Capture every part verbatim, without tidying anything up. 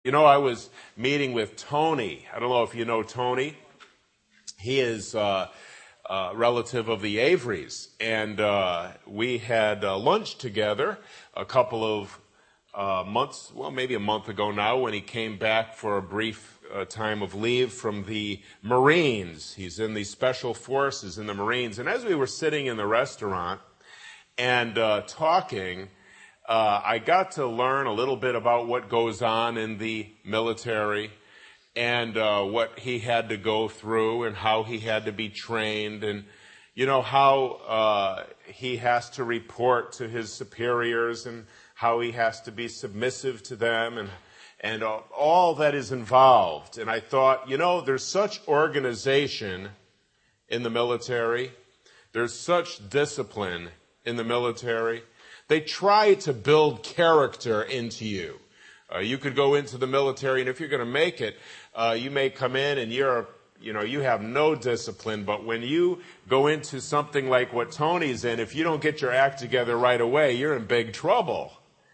You know, I was meeting with Tony. I don't know if you know Tony. He is uh, a relative of the Averys. And uh, we had uh, lunch together a couple of uh, months, well, maybe a month ago now, when he came back for a brief uh, time of leave from the Marines. He's in the Special Forces in the Marines. And as we were sitting in the restaurant and uh, talking, Uh, I got to learn a little bit about what goes on in the military and uh, what he had to go through and how he had to be trained and, you know, how uh, he has to report to his superiors and how he has to be submissive to them and, and uh, all that is involved. And I thought, you know, there's such organization in the military. There's such discipline in the military. They try to build character into you. Uh, you could go into the military, and if you're going to make it, uh, you may come in and you're, you know, you have no discipline. But when you go into something like what Tony's in, if you don't get your act together right away, you're in big trouble.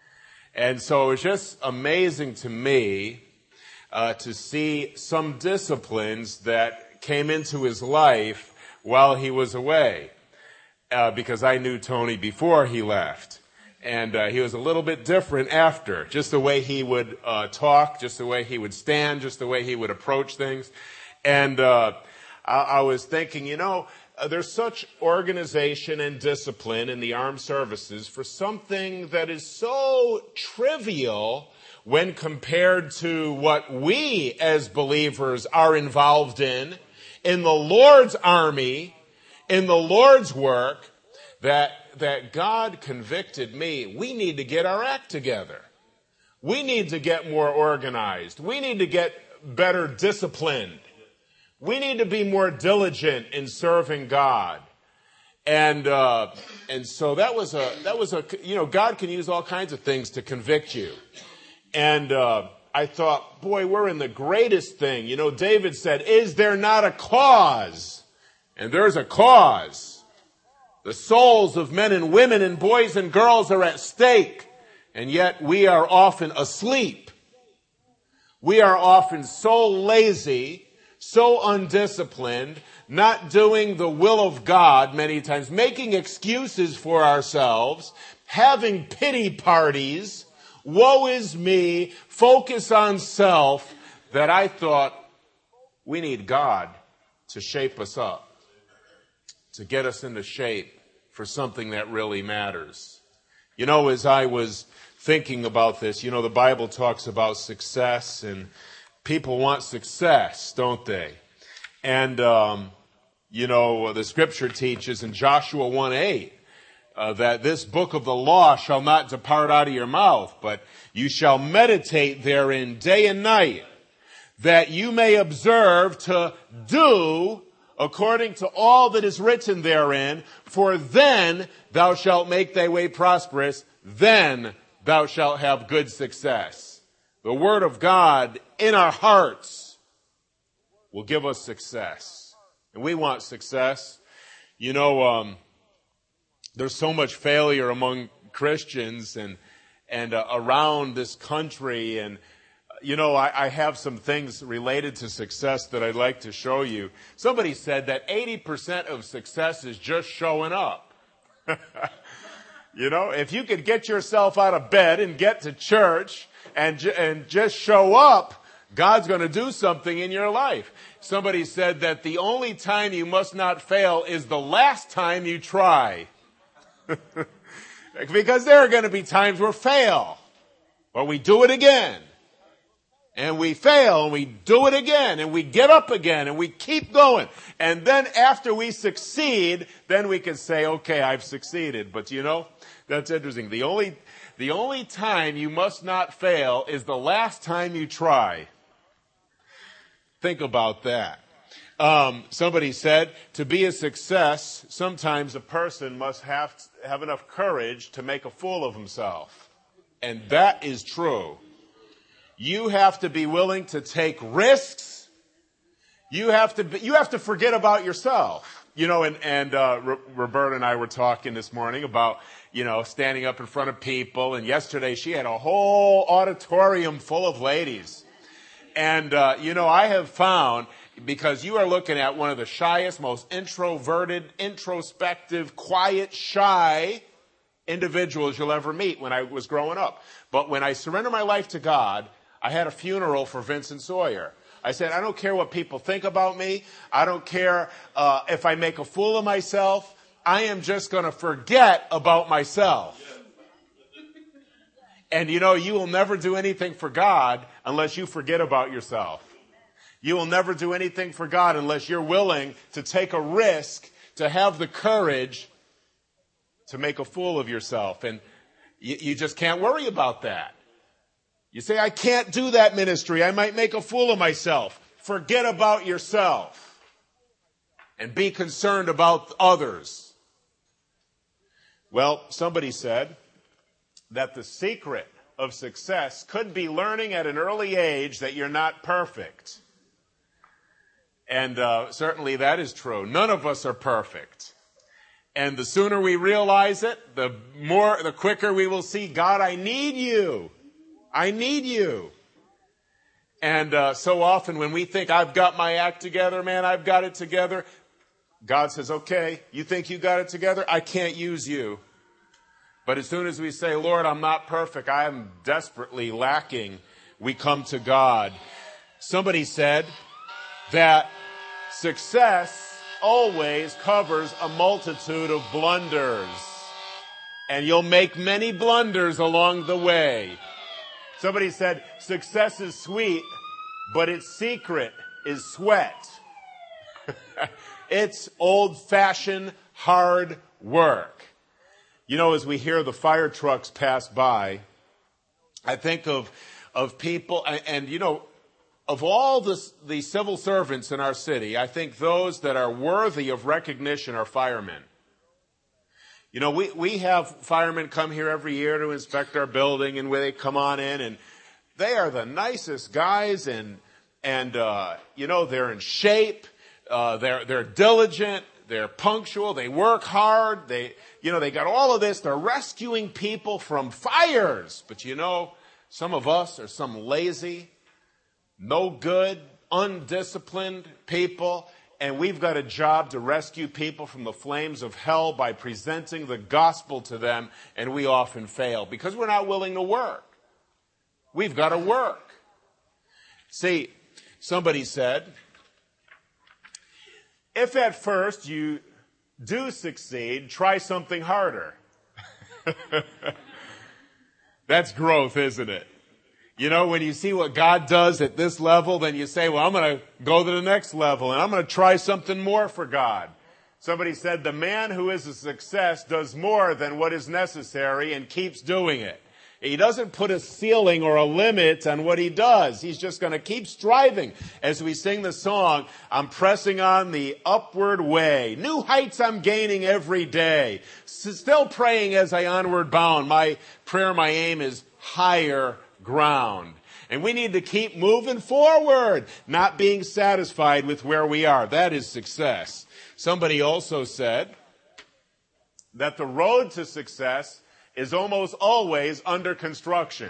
And so it's just amazing to me uh, to see some disciplines that came into his life while he was away, uh, because I knew Tony before he left. And uh, he was a little bit different after, just the way he would uh, talk, just the way he would stand, just the way he would approach things. And uh, I, I was thinking, you know, uh, there's such organization and discipline in the armed services for something that is so trivial when compared to what we as believers are involved in, in the Lord's army, in the Lord's work, that that God convicted me. We need to get our act together. We need to get more organized. We need to get better disciplined. We need to be more diligent in serving God. And uh, and so that was a that was a you know God can use all kinds of things to convict you. And uh, I thought, boy, we're in the greatest thing. You know, David said, "Is there not a cause?" And there's a cause. The souls of men and women and boys and girls are at stake, and yet we are often asleep. We are often so lazy, so undisciplined, not doing the will of God many times, making excuses for ourselves, having pity parties, woe is me, focus on self, that I thought we need God to shape us up, to get us into shape for something that really matters. You know, as I was thinking about this, you know, the Bible talks about success, and people want success, don't they? And, um, you know, the scripture teaches in Joshua one eight uh, that this book of the law shall not depart out of your mouth, but you shall meditate therein day and night, that you may observe to do according to all that is written therein, for then thou shalt make thy way prosperous, then thou shalt have good success. The word of God in our hearts will give us success. And we want success. You know, um, there's so much failure among Christians and, and uh, around this country, and you know, I, I have some things related to success that I'd like to show you. Somebody said that eighty percent of success is just showing up. You know, if you could get yourself out of bed and get to church and, ju- and just show up, God's going to do something in your life. Somebody said that the only time you must not fail is the last time you try. Because there are going to be times we fail, but we do it again. And we fail, and we do it again, and we get up again, and we keep going. And then after we succeed, then we can say, okay, I've succeeded. But you know, that's interesting. The only, the only time you must not fail is the last time you try. Think about that. Um, somebody said, to be a success, sometimes a person must have, have enough courage to make a fool of himself. And that is true. You have to be willing to take risks. You have to be, you have to forget about yourself. You know, and, and uh, R- Roberta and I were talking this morning about, you know, standing up in front of people. And yesterday she had a whole auditorium full of ladies. And, uh, you know, I have found, because you are looking at one of the shyest, most introverted, introspective, quiet, shy individuals you'll ever meet when I was growing up. But when I surrendered my life to God, I had a funeral for Vincent Sawyer. I said, I don't care what people think about me. I don't care uh, if I make a fool of myself. I am just going to forget about myself. And you know, you will never do anything for God unless you forget about yourself. You will never do anything for God unless you're willing to take a risk, to have the courage to make a fool of yourself. And you, you just can't worry about that. You say, I can't do that ministry. I might make a fool of myself. Forget about yourself and be concerned about others. Well, somebody said that the secret of success could be learning at an early age that you're not perfect. And uh, certainly that is true. None of us are perfect. And the sooner we realize it, the more, the quicker we will see, God, I need you. I need you. And uh, so often when we think, I've got my act together, man, I've got it together, God says, okay, you think you got it together? I can't use you. But as soon as we say, Lord, I'm not perfect, I am desperately lacking, we come to God. Somebody said that success always covers a multitude of blunders. And you'll make many blunders along the way. Somebody said, success is sweet, but its secret is sweat. It's old-fashioned hard work. You know, as we hear the fire trucks pass by, I think of, of people, and, and you know, of all the, the civil servants in our city, I think those that are worthy of recognition are firemen. You know, we, we have firemen come here every year to inspect our building, and where they come on in, and they are the nicest guys, and, and, uh, you know, they're in shape, uh, they're, they're diligent, they're punctual, they work hard, they, you know, they got all of this, they're rescuing people from fires. But you know, some of us are some lazy, no good, undisciplined people, and we've got a job to rescue people from the flames of hell by presenting the gospel to them, and we often fail because we're not willing to work. We've got to work. See, somebody said, if at first you do succeed, try something harder. That's growth, isn't it? You know, when you see what God does at this level, then you say, well, I'm going to go to the next level, and I'm going to try something more for God. Somebody said, the man who is a success does more than what is necessary and keeps doing it. He doesn't put a ceiling or a limit on what he does. He's just going to keep striving. As we sing the song, I'm pressing on the upward way. New heights I'm gaining every day. Still praying as I onward bound. My prayer, my aim is higher ground. And we need to keep moving forward, not being satisfied with where we are. That is success. Somebody also said that the road to success is almost always under construction.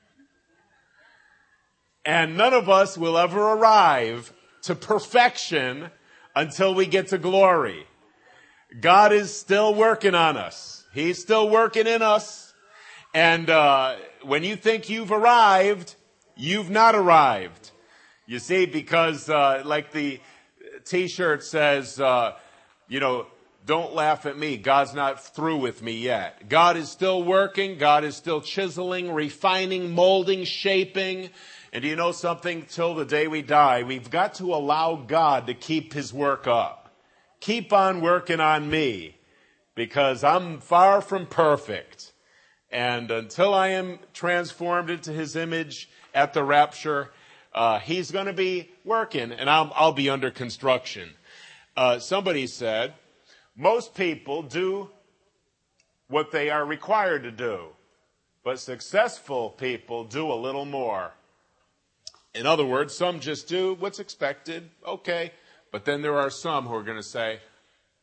And none of us will ever arrive to perfection until we get to glory. God is still working on us. He's still working in us. And uh, when you think you've arrived, you've not arrived. You see, because uh, like the T-shirt says, uh, you know, don't laugh at me. God's not through with me yet. God is still working. God is still chiseling, refining, molding, shaping. And do you know something? Till the day we die, we've got to allow God to keep his work up. Keep on working on me, because I'm far from perfect. And until I am transformed into his image at the rapture, uh, he's going to be working, and I'll, I'll be under construction. Uh, somebody said, most people do what they are required to do, but successful people do a little more. In other words, some just do what's expected, okay, but then there are some who are going to say,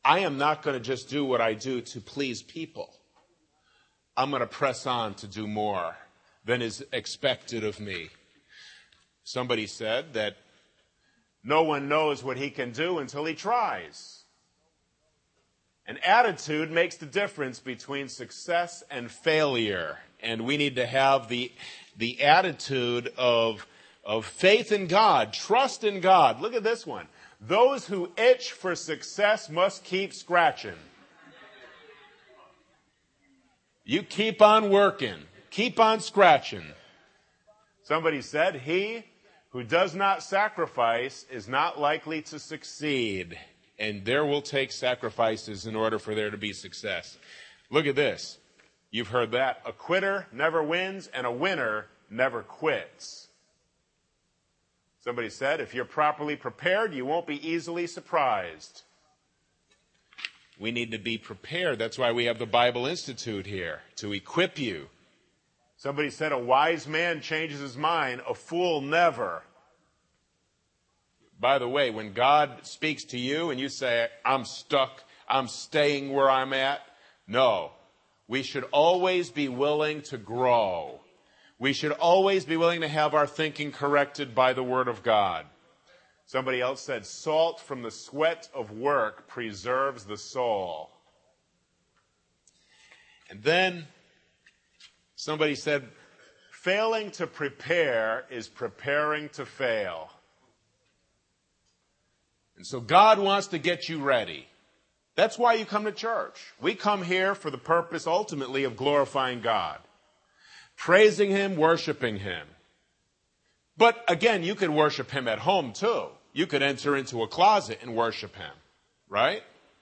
I am not going to just do what I do to please people. I'm going to press on to do more than is expected of me. Somebody said that no one knows what he can do until he tries. And attitude makes the difference between success and failure. And we need to have the, the attitude of, of faith in God, trust in God. Look at this one. Those who itch for success must keep scratching. You keep on working. Keep on scratching. Somebody said, he who does not sacrifice is not likely to succeed. And there will take sacrifices in order for there to be success. Look at this. You've heard that. A quitter never wins, and a winner never quits. Somebody said, if you're properly prepared, you won't be easily surprised. We need to be prepared. That's why we have the Bible Institute here, to equip you. Somebody said, a wise man changes his mind, a fool never. By the way, when God speaks to you and you say, I'm stuck, I'm staying where I'm at, no. We should always be willing to grow. We should always be willing to have our thinking corrected by the Word of God. Somebody else said, salt from the sweat of work preserves the soul. And then somebody said, failing to prepare is preparing to fail. And so God wants to get you ready. That's why you come to church. We come here for the purpose ultimately of glorifying God, praising Him, worshiping Him. But again, you could worship Him at home too. You could enter into a closet and worship Him, right?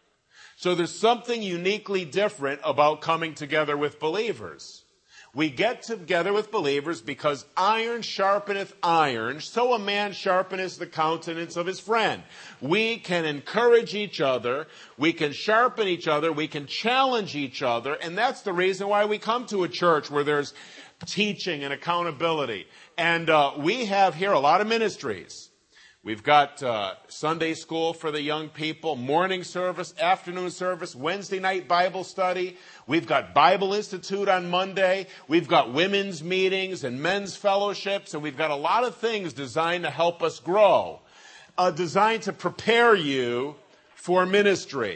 So there's something uniquely different about coming together with believers. We get together with believers because iron sharpeneth iron, so a man sharpeneth the countenance of his friend. We can encourage each other, we can sharpen each other, we can challenge each other, and that's the reason why we come to a church where there's teaching and accountability. And uh, we have here a lot of ministries. We've got uh, Sunday school for the young people, morning service, afternoon service, Wednesday night Bible study. We've got Bible Institute on Monday. We've got women's meetings and men's fellowships. And we've got a lot of things designed to help us grow, uh, designed to prepare you for ministry.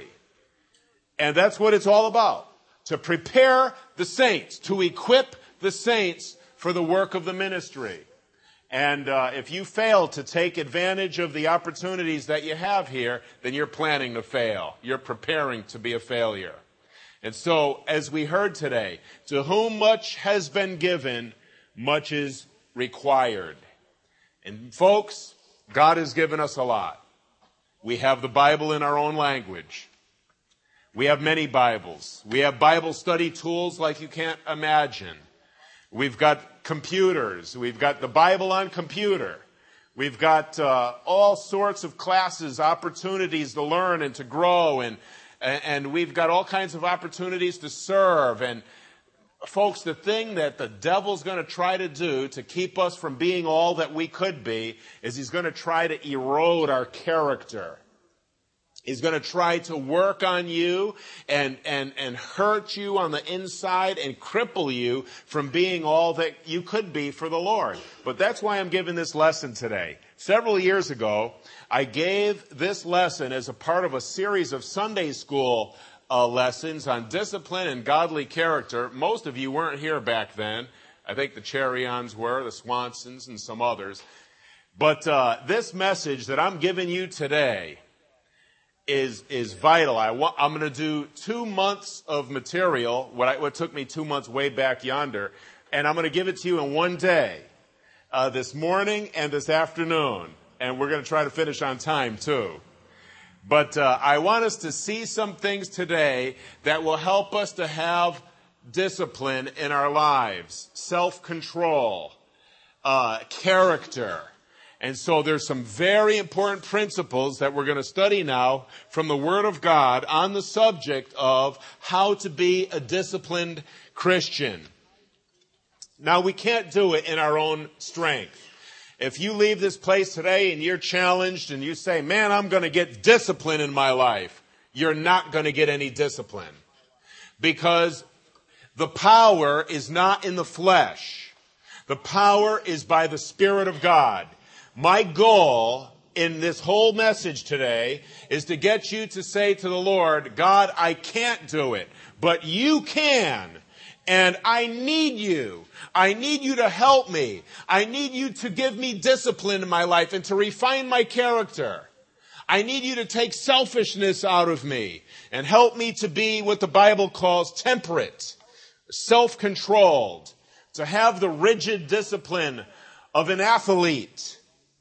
And that's what it's all about, to prepare the saints, to equip the saints for the work of the ministry. And uh, if you fail to take advantage of the opportunities that you have here, then you're planning to fail. You're preparing to be a failure. And so, as we heard today, to whom much has been given, much is required. And folks, God has given us a lot. We have the Bible in our own language. We have many Bibles. We have Bible study tools like you can't imagine. We've got computers. We've got the Bible on computer. We've got uh, all sorts of classes, opportunities to learn and to grow, and and we've got all kinds of opportunities to serve. And folks, the thing that the devil's going to try to do to keep us from being all that we could be is he's going to try to erode our character. He's going to try to work on you and, and, and hurt you on the inside and cripple you from being all that you could be for the Lord. But that's why I'm giving this lesson today. Several years ago, I gave this lesson as a part of a series of Sunday school uh, lessons on discipline and godly character. Most of you weren't here back then. I think the Cherions were, the Swansons, and some others. But uh, this message that I'm giving you today is is vital. I want, I'm going to do two months of material, what, I, what took me two months way back yonder, and I'm going to give it to you in one day, uh, this morning and this afternoon. And we're going to try to finish on time, too. But uh, I want us to see some things today that will help us to have discipline in our lives, self-control, uh, character. And so there's some very important principles that we're going to study now from the Word of God on the subject of how to be a disciplined Christian. Now, we can't do it in our own strength. If you leave this place today and you're challenged and you say, man, I'm going to get discipline in my life, you're not going to get any discipline. Because the power is not in the flesh. The power is by the Spirit of God. My goal in this whole message today is to get you to say to the Lord, God, I can't do it, but you can. And I need you. I need you to help me. I need you to give me discipline in my life and to refine my character. I need you to take selfishness out of me and help me to be what the Bible calls temperate, self-controlled, to have the rigid discipline of an athlete.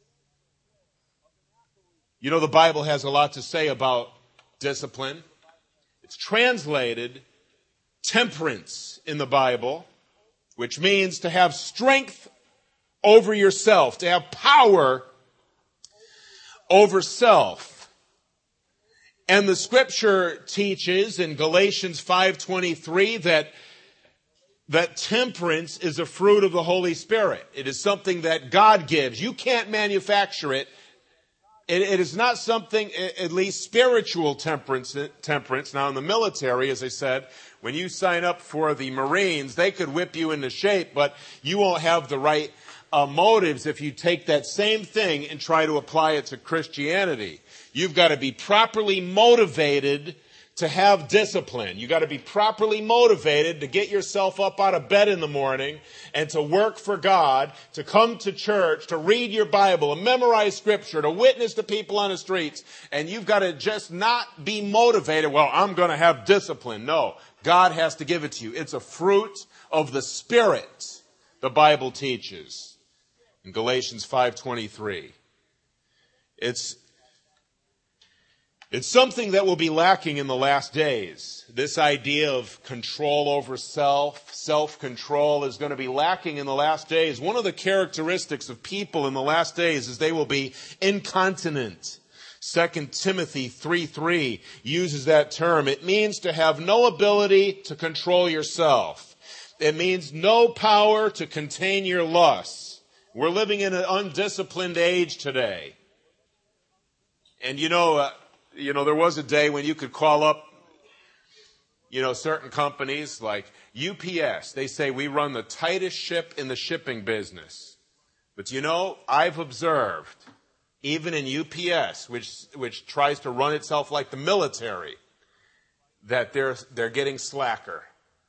You know, the Bible has a lot to say about discipline. It's translated temperance in the Bible, which means to have strength over yourself, to have power over self. And the scripture teaches in Galatians five twenty-three that that temperance is a fruit of the Holy Spirit. It is something that God gives. You can't manufacture it. It, it is not something, at least spiritual temperance, temperance. Now in the military, as I said, when you sign up for the Marines, they could whip you into shape, but you won't have the right uh, motives if you take that same thing and try to apply it to Christianity. You've got to be properly motivated to have discipline. You've got to be properly motivated to get yourself up out of bed in the morning and to work for God, to come to church, to read your Bible, to memorize scripture, to witness to people on the streets. And you've got to just not be motivated, well, I'm going to have discipline. No, God has to give it to you. It's a fruit of the Spirit, the Bible teaches in Galatians five twenty-three. It's It's something that will be lacking in the last days. This idea of control over self, self-control is going to be lacking in the last days. One of the characteristics of people in the last days is they will be incontinent. Second Timothy three three uses that term. It means to have no ability to control yourself. It means no power to contain your lusts. We're living in an undisciplined age today. And you know, uh, You know, there was a day when you could call up, you know, certain companies like U P S. They say we run the tightest ship in the shipping business. But you know, I've observed, even in U P S, which which tries to run itself like the military, that they're they're getting slacker.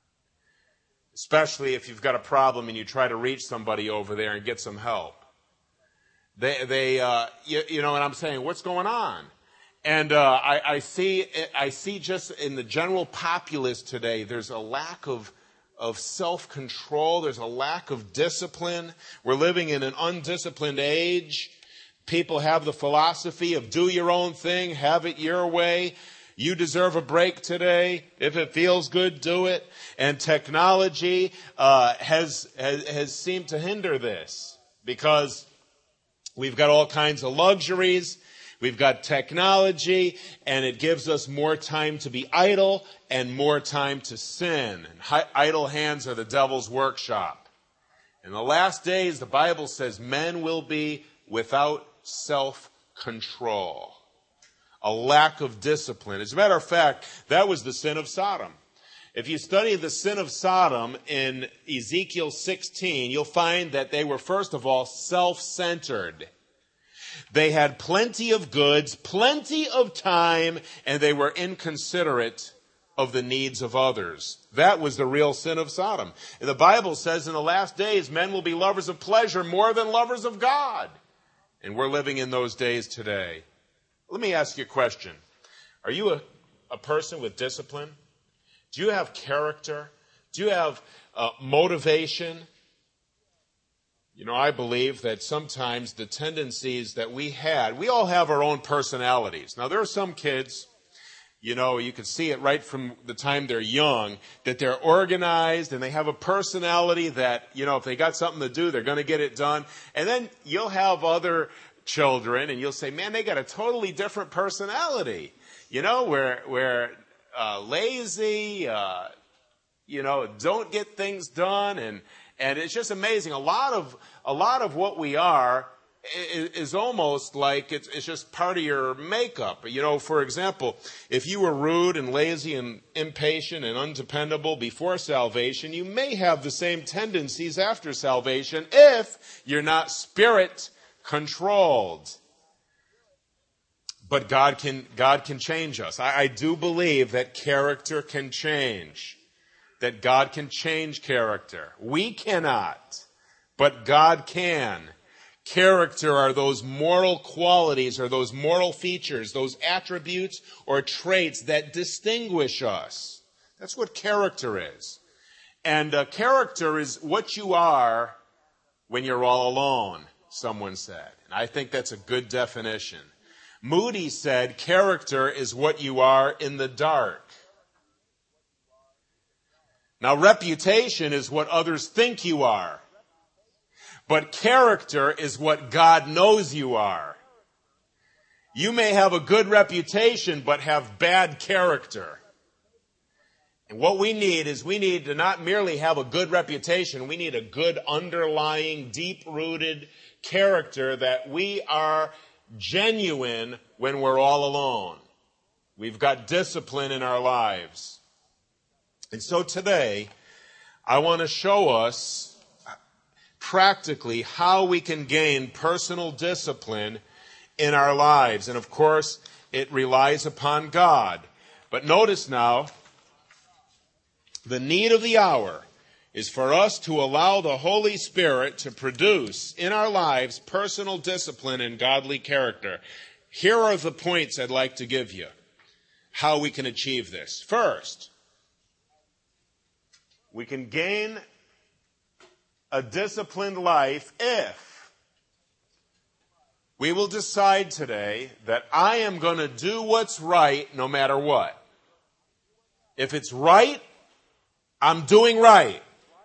Especially if you've got a problem and you try to reach somebody over there and get some help. They they uh, you, you know, and I'm saying, what's going on? And uh, I, I see, I see just in the general populace today, there's a lack of of self-control. There's a lack of discipline. We're living in an undisciplined age. People have the philosophy of do your own thing, have it your way. You deserve a break today. If it feels good, do it. And technology uh, has, has has seemed to hinder this because we've got all kinds of luxuries. We've got technology, and it gives us more time to be idle and more time to sin. And hi- idle hands are the devil's workshop. In the last days, the Bible says men will be without self-control. A lack of discipline. As a matter of fact, that was the sin of Sodom. If you study the sin of Sodom in Ezekiel sixteen, you'll find that they were, first of all, self-centered. They had plenty of goods, plenty of time, and they were inconsiderate of the needs of others. That was the real sin of Sodom. The Bible says in the last days, men will be lovers of pleasure more than lovers of God. And we're living in those days today. Let me ask you a question. Are you a, a person with discipline? Do you have character? Do you have uh, motivation? You know, I believe that sometimes the tendencies that we had, we all have our own personalities. Now, there are some kids, you know, you can see it right from the time they're young, that they're organized and they have a personality that, you know, if they got something to do, they're going to get it done. And then you'll have other children and you'll say, man, they got a totally different personality. You know, we're, we're uh, lazy, uh, you know, don't get things done, and And it's just amazing. A lot of a lot of what we are is almost like it's, it's just part of your makeup. You know, for example, if you were rude and lazy and impatient and undependable before salvation, you may have the same tendencies after salvation if you're not spirit controlled. But God can, God can change us. I, I do believe that character can change. That God can change character. We cannot, but God can. Character are those moral qualities or those moral features, those attributes or traits that distinguish us. That's what character is. And uh, character is what you are when you're all alone, someone said. And I think that's a good definition. Moody said, character is what you are in the dark. Now, reputation is what others think you are. But character is what God knows you are. You may have a good reputation, but have bad character. And what we need is we need to not merely have a good reputation, we need a good underlying, deep-rooted character that we are genuine when we're all alone. We've got discipline in our lives. And so today, I want to show us practically how we can gain personal discipline in our lives. And of course, it relies upon God. But notice now, the need of the hour is for us to allow the Holy Spirit to produce in our lives personal discipline and godly character. Here are the points I'd like to give you, how we can achieve this. First, we can gain a disciplined life if we will decide today that I am going to do what's right no matter what. If it's right, I'm doing right.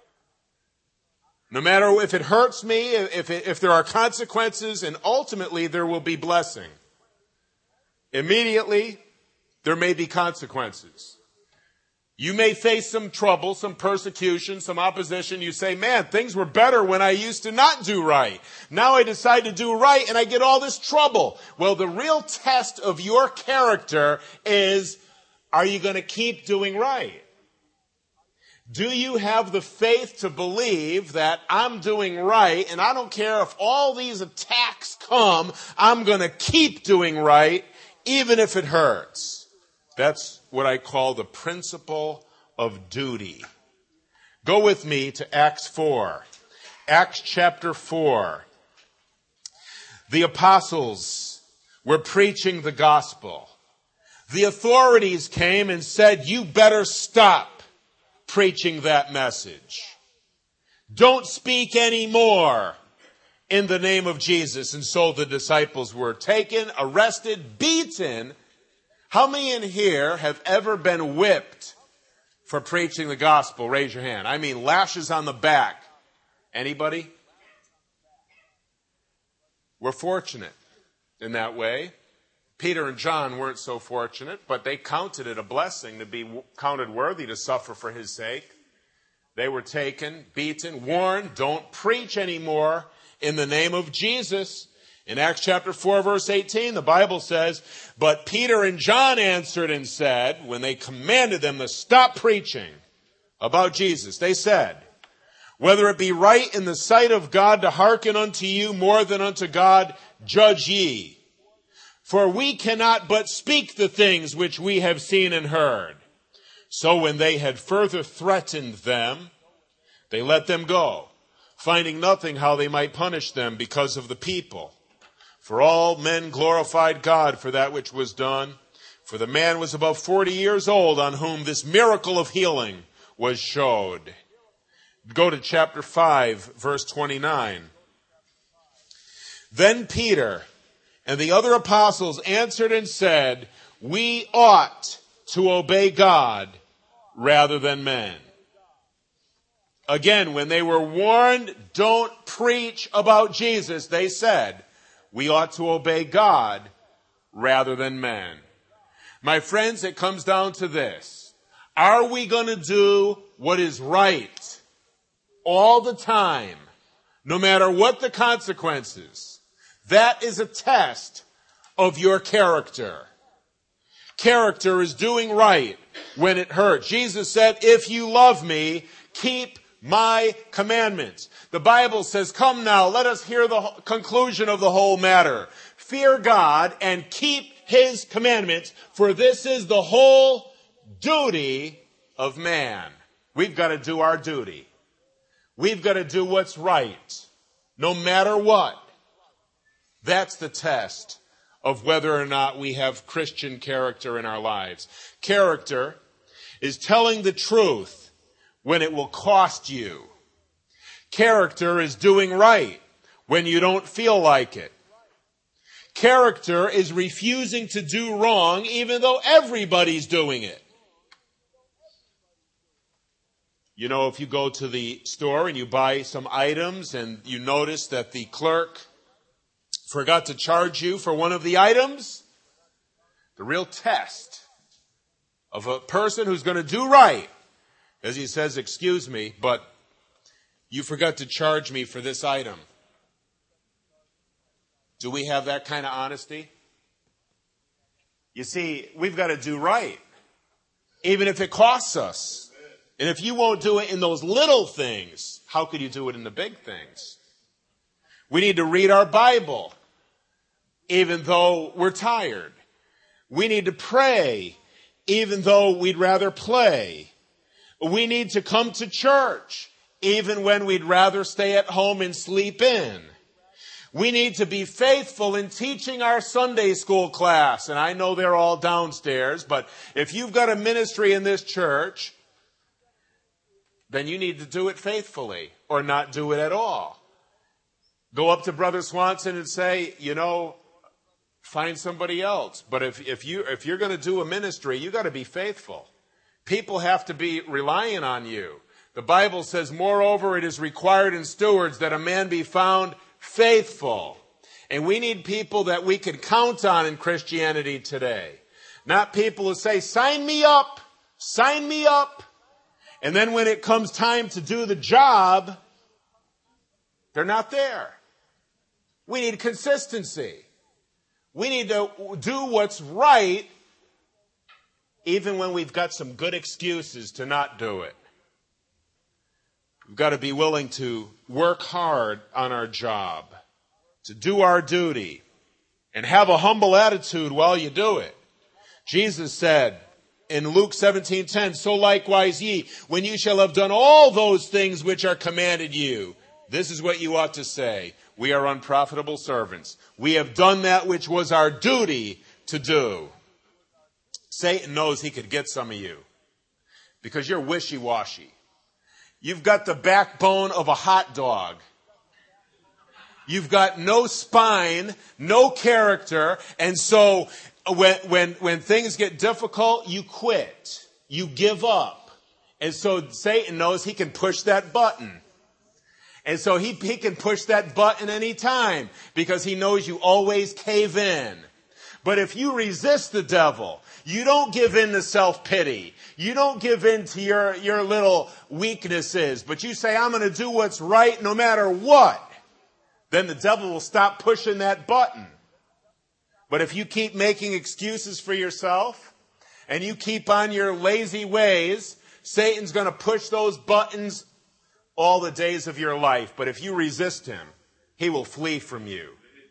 No matter if it hurts me, if it, if there are consequences, and ultimately there will be blessing. Immediately, there may be consequences. You may face some trouble, some persecution, some opposition. You say, man, things were better when I used to not do right. Now I decide to do right and I get all this trouble. Well, the real test of your character is, are you going to keep doing right? Do you have the faith to believe that I'm doing right, and I don't care if all these attacks come, I'm going to keep doing right, even if it hurts? That's what I call the principle of duty. Go with me to Acts four. Acts chapter four. The apostles were preaching the gospel. The authorities came and said, you better stop preaching that message. Don't speak anymore in the name of Jesus. And so the disciples were taken, arrested, beaten. How many in here have ever been whipped for preaching the gospel? Raise your hand. I mean, lashes on the back. Anybody? We're fortunate in that way. Peter and John weren't so fortunate, but they counted it a blessing to be counted worthy to suffer for his sake. They were taken, beaten, warned, don't preach anymore in the name of Jesus. In Acts chapter four, verse eighteen, the Bible says, but Peter and John answered and said, when they commanded them to stop preaching about Jesus, they said, whether it be right in the sight of God to hearken unto you more than unto God, judge ye. For we cannot but speak the things which we have seen and heard. So when they had further threatened them, they let them go, finding nothing how they might punish them because of the people. For all men glorified God for that which was done. For the man was about forty years old on whom this miracle of healing was showed. Go to chapter five, verse twenty-nine. Then Peter and the other apostles answered and said, we ought to obey God rather than men. Again, when they were warned, don't preach about Jesus, they said, we ought to obey God rather than men. My friends, it comes down to this. Are we going to do what is right all the time, no matter what the consequences? That is a test of your character. Character is doing right when it hurts. Jesus said, if you love me, keep my commandments. The Bible says, come now, let us hear the conclusion of the whole matter. Fear God and keep his commandments, for this is the whole duty of man. We've got to do our duty. We've got to do what's right, no matter what. That's the test of whether or not we have Christian character in our lives. Character is telling the truth when it will cost you. Character is doing right when you don't feel like it. Character is refusing to do wrong even though everybody's doing it. You know, if you go to the store and you buy some items and you notice that the clerk forgot to charge you for one of the items, the real test of a person who's going to do right is he says, excuse me, but you forgot to charge me for this item. Do we have that kind of honesty? You see, we've got to do right, even if it costs us. And if you won't do it in those little things, how could you do it in the big things? We need to read our Bible, even though we're tired. We need to pray, even though we'd rather play. We need to come to church, even when we'd rather stay at home and sleep in. We need to be faithful in teaching our Sunday school class. And I know they're all downstairs, but if you've got a ministry in this church, then you need to do it faithfully or not do it at all. Go up to Brother Swanson and say, you know, find somebody else. But if, if, you, if you're going to do a ministry, you got to be faithful. People have to be relying on you. The Bible says, moreover, it is required in stewards that a man be found faithful. And we need people that we can count on in Christianity today. Not people who say, sign me up, sign me up. And then when it comes time to do the job, they're not there. We need consistency. We need to do what's right, even when we've got some good excuses to not do it. We've got to be willing to work hard on our job, to do our duty, and have a humble attitude while you do it. Jesus said in Luke seventeen ten, so likewise ye, when you shall have done all those things which are commanded you, this is what you ought to say. We are unprofitable servants. We have done that which was our duty to do. Satan knows he could get some of you because you're wishy-washy. You've got the backbone of a hot dog. You've got no spine, no character, and so when, when, when things get difficult, you quit. You give up. And so Satan knows he can push that button. And so he, he can push that button anytime because he knows you always cave in. But if you resist the devil, you don't give in to self-pity. You don't give in to your, your little weaknesses, but you say, I'm going to do what's right no matter what. Then the devil will stop pushing that button. But if you keep making excuses for yourself and you keep on your lazy ways, Satan's going to push those buttons all the days of your life. But if you resist him, he will flee from you.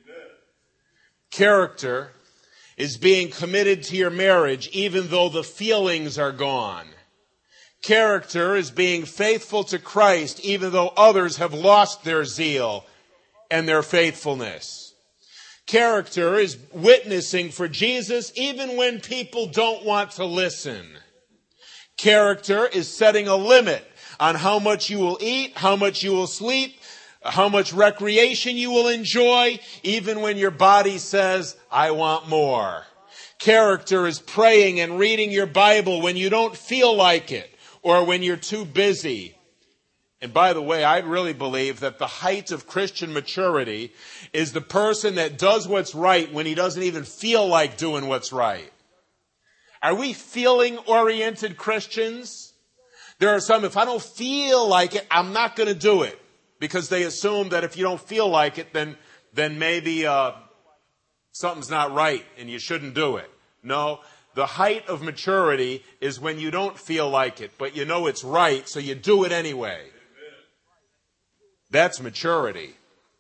Character is being committed to your marriage even though the feelings are gone. Character is being faithful to Christ even though others have lost their zeal and their faithfulness. Character is witnessing for Jesus even when people don't want to listen. Character is setting a limit on how much you will eat, how much you will sleep, how much recreation you will enjoy, even when your body says, I want more. Character is praying and reading your Bible when you don't feel like it or when you're too busy. And by the way, I really believe that the height of Christian maturity is the person that does what's right when he doesn't even feel like doing what's right. Are we feeling-oriented Christians? There are some, if I don't feel like it, I'm not going to do it. Because they assume that if you don't feel like it, then then maybe uh, something's not right and you shouldn't do it. No, the height of maturity is when you don't feel like it, but you know it's right, so you do it anyway. That's maturity.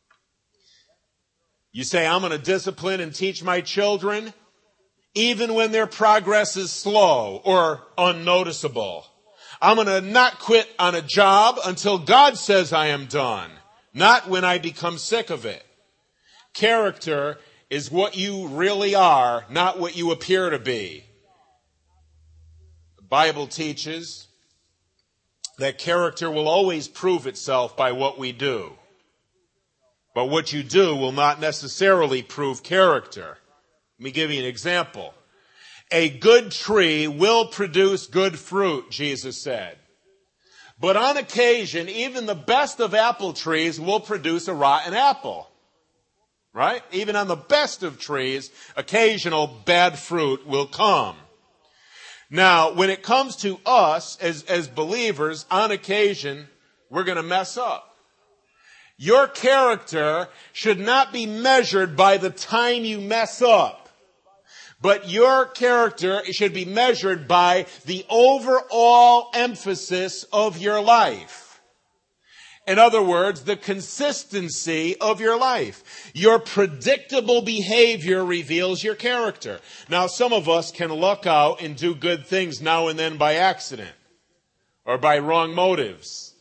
You say, I'm going to discipline and teach my children, even when their progress is slow or unnoticeable. I'm going to not quit on a job until God says I am done, not when I become sick of it. Character is what you really are, not what you appear to be. The Bible teaches that character will always prove itself by what we do. But what you do will not necessarily prove character. Let me give you an example. A good tree will produce good fruit, Jesus said. But on occasion, even the best of apple trees will produce a rotten apple. Right? Even on the best of trees, occasional bad fruit will come. Now, when it comes to us as, as believers, on occasion, we're going to mess up. Your character should not be measured by the time you mess up, but your character should be measured by the overall emphasis of your life. In other words, the consistency of your life. Your predictable behavior reveals your character. Now, some of us can luck out and do good things now and then by accident or by wrong motives.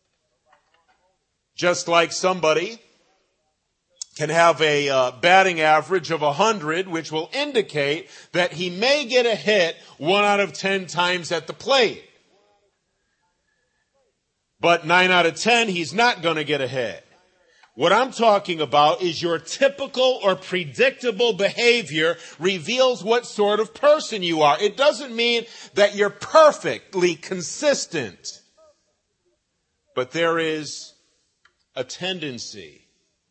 Just like somebody can have a uh, batting average of one hundred, which will indicate that he may get a hit one out of ten times at the plate. But nine out of ten, he's not going to get a hit. What I'm talking about is your typical or predictable behavior reveals what sort of person you are. It doesn't mean that you're perfectly consistent. But there is a tendency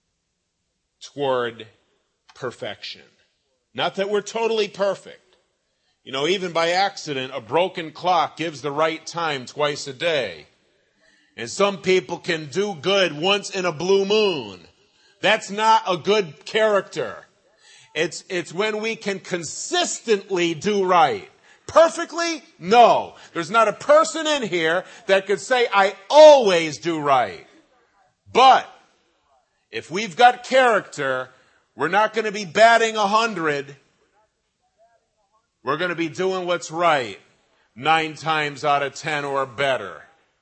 toward perfection. Not that we're totally perfect. You know, even by accident, a broken clock gives the right time twice a day. And some people can do good once in a blue moon. That's not a good character. It's, it's when we can consistently do right. Perfectly? No. There's not a person in here that could say, I always do right. But if we've got character, we're not going to be batting a hundred. We're going to be doing what's right nine times out of ten or better.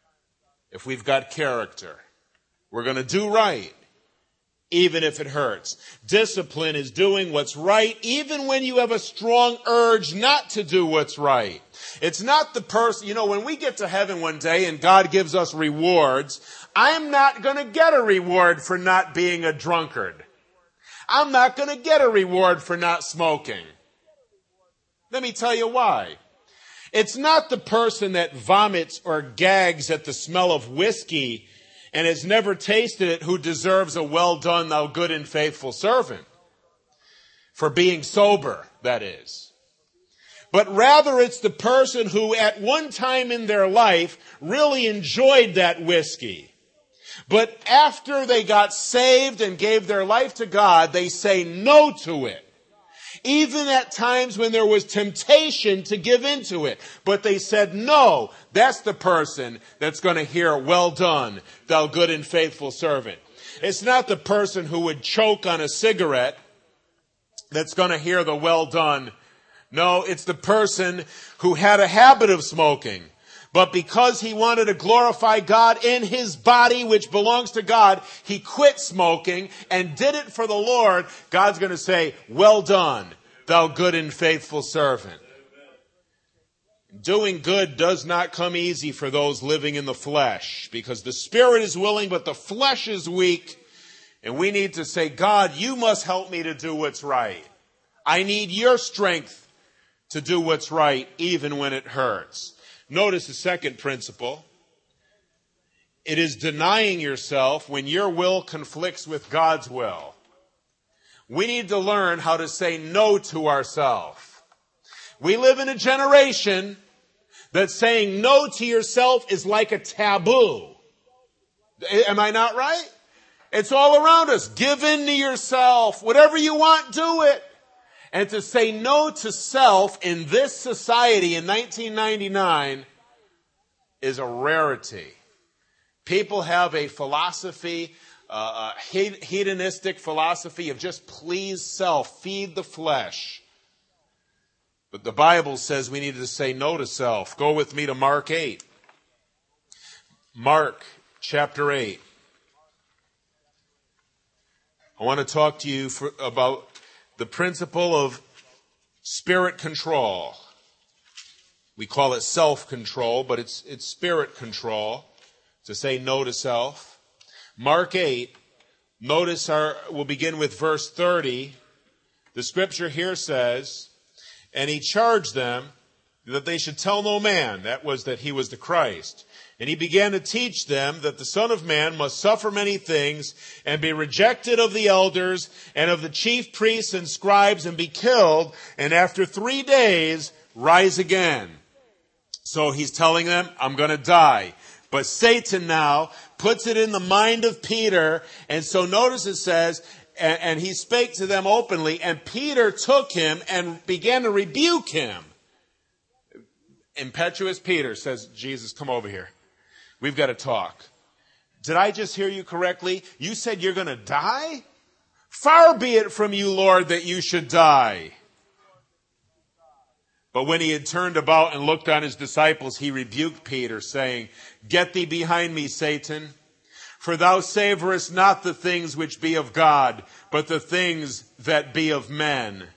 If we've got character, we're going to do right, even if it hurts. Discipline is doing what's right, even when you have a strong urge not to do what's right. It's not the person, you know, when we get to heaven one day and God gives us rewards, I'm not going to get a reward for not being a drunkard. I'm not going to get a reward for not smoking. Let me tell you why. It's not the person that vomits or gags at the smell of whiskey and has never tasted it who deserves a well done, thou good and faithful servant. For being sober, that is. But rather it's the person who at one time in their life really enjoyed that whiskey. But after they got saved and gave their life to God, they say no to it. Even at times when there was temptation to give into it. But they said, no, that's the person that's going to hear, well done, thou good and faithful servant. It's not the person who would choke on a cigarette that's going to hear the well done. No, it's the person who had a habit of smoking. But because he wanted to glorify God in his body, which belongs to God, he quit smoking and did it for the Lord. God's going to say, well done, thou good and faithful servant. Doing good does not come easy for those living in the flesh, because the spirit is willing, but the flesh is weak. And we need to say, God, you must help me to do what's right. I need your strength to do what's right, even when it hurts. Notice the second principle. It is denying yourself when your will conflicts with God's will. We need to learn how to say no to ourselves. We live in a generation that saying no to yourself is like a taboo. Am I not right? It's all around us. Give in to yourself. Whatever you want, do it. And to say no to self in this society in nineteen ninety-nine is a rarity. People have a philosophy, uh, a hedonistic philosophy of just please self, feed the flesh. But the Bible says we need to say no to self. Go with me to Mark eight. Mark chapter eight. I want to talk to you for, about the principle of spirit control. We call it self-control, but it's it's spirit control, to say no to self. Mark eight, notice our, we'll begin with verse thirty. The scripture here says, and he charged them that they should tell no man, that was that he was the Christ. And he began to teach them that the Son of Man must suffer many things and be rejected of the elders and of the chief priests and scribes and be killed, and after three days rise again. So he's telling them, I'm going to die. But Satan now puts it in the mind of Peter, and so notice it says, and, and he spake to them openly, and Peter took him and began to rebuke him. Impetuous Peter says, Jesus, come over here. We've got to talk. Did I just hear you correctly? You said you're going to die? Far be it from you, Lord, that you should die. But when he had turned about and looked on his disciples, he rebuked Peter, saying, Get thee behind me, Satan, for thou savorest not the things which be of God, but the things that be of men.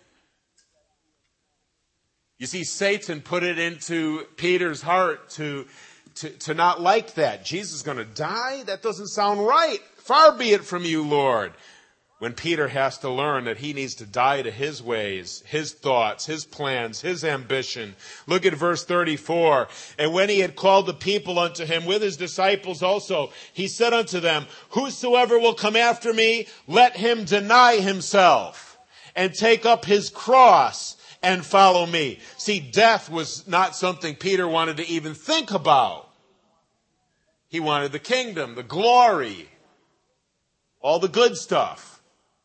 You see, Satan put it into Peter's heart to To, to not like that. Jesus is going to die? That doesn't sound right. Far be it from you, Lord. When Peter has to learn that he needs to die to his ways, his thoughts, his plans, his ambition. Look at verse thirty-four. And when he had called the people unto him with his disciples also, he said unto them, Whosoever will come after me, let him deny himself and take up his cross and follow me. See, death was not something Peter wanted to even think about. He wanted the kingdom, the glory, all the good stuff.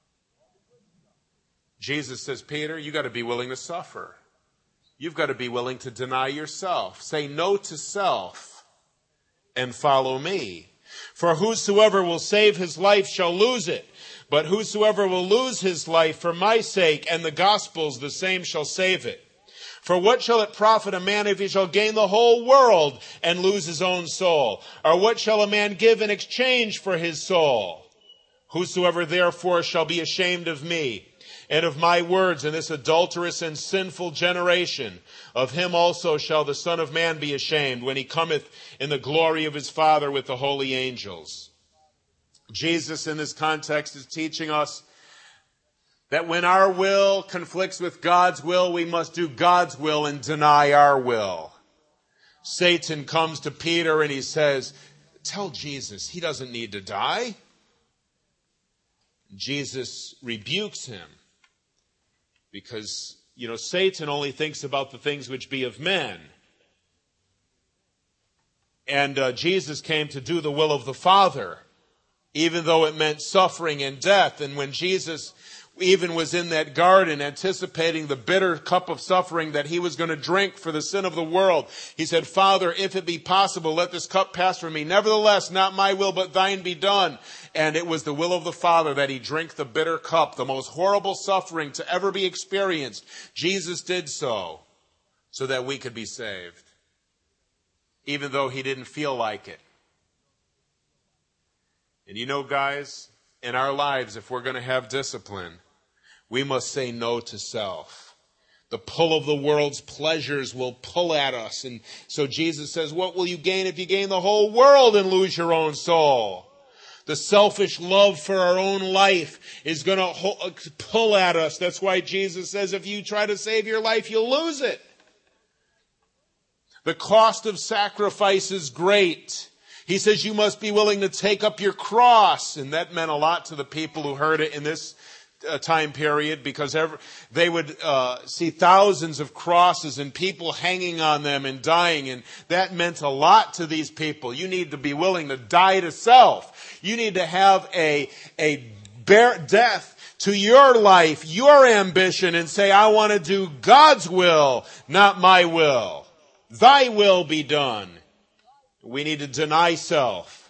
Jesus says, Peter, you got to be willing to suffer. You've got to be willing to deny yourself. Say no to self and follow me. For whosoever will save his life shall lose it. But whosoever will lose his life for my sake and the gospel's, the same shall save it. For what shall it profit a man if he shall gain the whole world and lose his own soul? Or what shall a man give in exchange for his soul? Whosoever therefore shall be ashamed of me and of my words in this adulterous and sinful generation, of him also shall the Son of Man be ashamed when he cometh in the glory of his Father with the holy angels. Jesus in this context is teaching us that when our will conflicts with God's will, we must do God's will and deny our will. Satan comes to Peter and he says, tell Jesus he doesn't need to die. Jesus rebukes him because, you know, Satan only thinks about the things which be of men. And uh, Jesus came to do the will of the Father, even though it meant suffering and death. And when Jesus even was in that garden anticipating the bitter cup of suffering that he was going to drink for the sin of the world, he said, Father, if it be possible, let this cup pass from me. Nevertheless, not my will, but thine be done. And it was the will of the Father that he drink the bitter cup, the most horrible suffering to ever be experienced. Jesus did so, so that we could be saved, even though he didn't feel like it. And you know, guys, in our lives, if we're going to have discipline, we must say no to self. The pull of the world's pleasures will pull at us. And so Jesus says, what will you gain if you gain the whole world and lose your own soul? The selfish love for our own life is going to pull at us. That's why Jesus says, if you try to save your life, you'll lose it. The cost of sacrifice is great. He says you must be willing to take up your cross. And that meant a lot to the people who heard it in this uh, time period because every, they would uh, see thousands of crosses and people hanging on them and dying, and that meant a lot to these people. You need to be willing to die to self. You need to have a a bear death to your life, your ambition, and say, I want to do God's will, not my will. Thy will be done. We need to deny self.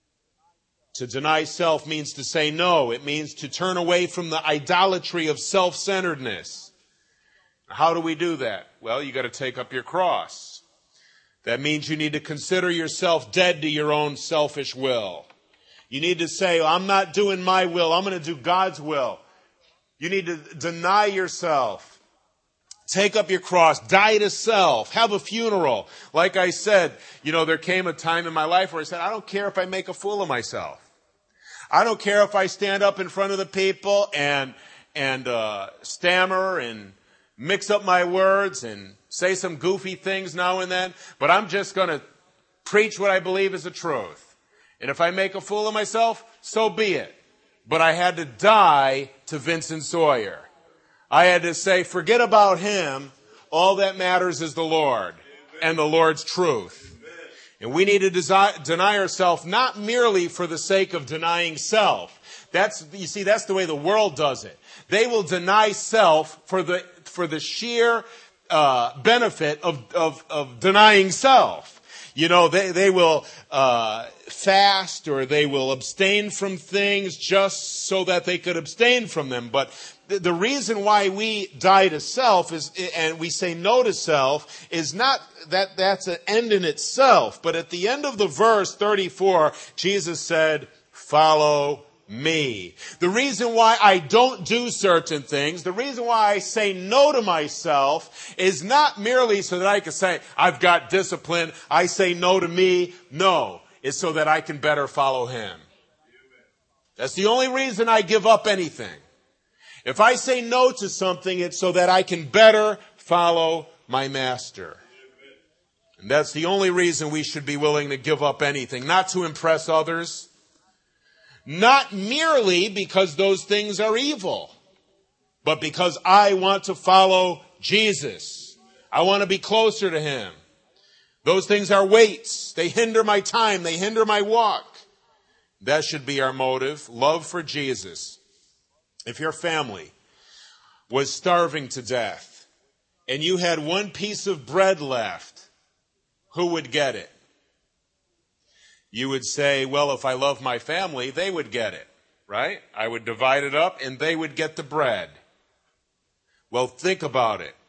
To deny self means to say no. It means to turn away from the idolatry of self-centeredness. How do we do that? Well, you got to take up your cross. That means you need to consider yourself dead to your own selfish will. You need to say, I'm not doing my will. I'm going to do God's will. You need to deny yourself. Take up your cross. Die to self. Have a funeral. Like I said, you know, there came a time in my life where I said, I don't care if I make a fool of myself. I don't care if I stand up in front of the people and, and, uh, stammer and mix up my words and say some goofy things now and then, but I'm just going to preach what I believe is the truth. And if I make a fool of myself, so be it. But I had to die to Vincent Sawyer. I had to say, forget about him. All that matters is the Lord and the Lord's truth. And we need to desi- deny ourselves not merely for the sake of denying self. That's, you see, that's the way the world does it. They will deny self for the, for the sheer, uh, benefit of, of, of denying self. You know, they, they will uh, fast or they will abstain from things just so that they could abstain from them. But the, the reason why we die to self is, and we say no to self, is not that that's an end in itself. But at the end of the verse thirty-four, Jesus said, follow me. The reason why I don't do certain things, the reason why I say no to myself is not merely so that I can say, I've got discipline, I say no to me. No, it's so that I can better follow him. That's the only reason I give up anything. If I say no to something, it's so that I can better follow my master. And that's the only reason we should be willing to give up anything, not to impress others. Not merely because those things are evil, but because I want to follow Jesus. I want to be closer to him. Those things are weights. They hinder my time. They hinder my walk. That should be our motive. Love for Jesus. If your family was starving to death and you had one piece of bread left, who would get it? You would say, well, if I love my family, they would get it, right? I would divide it up and they would get the bread. Well, think about it.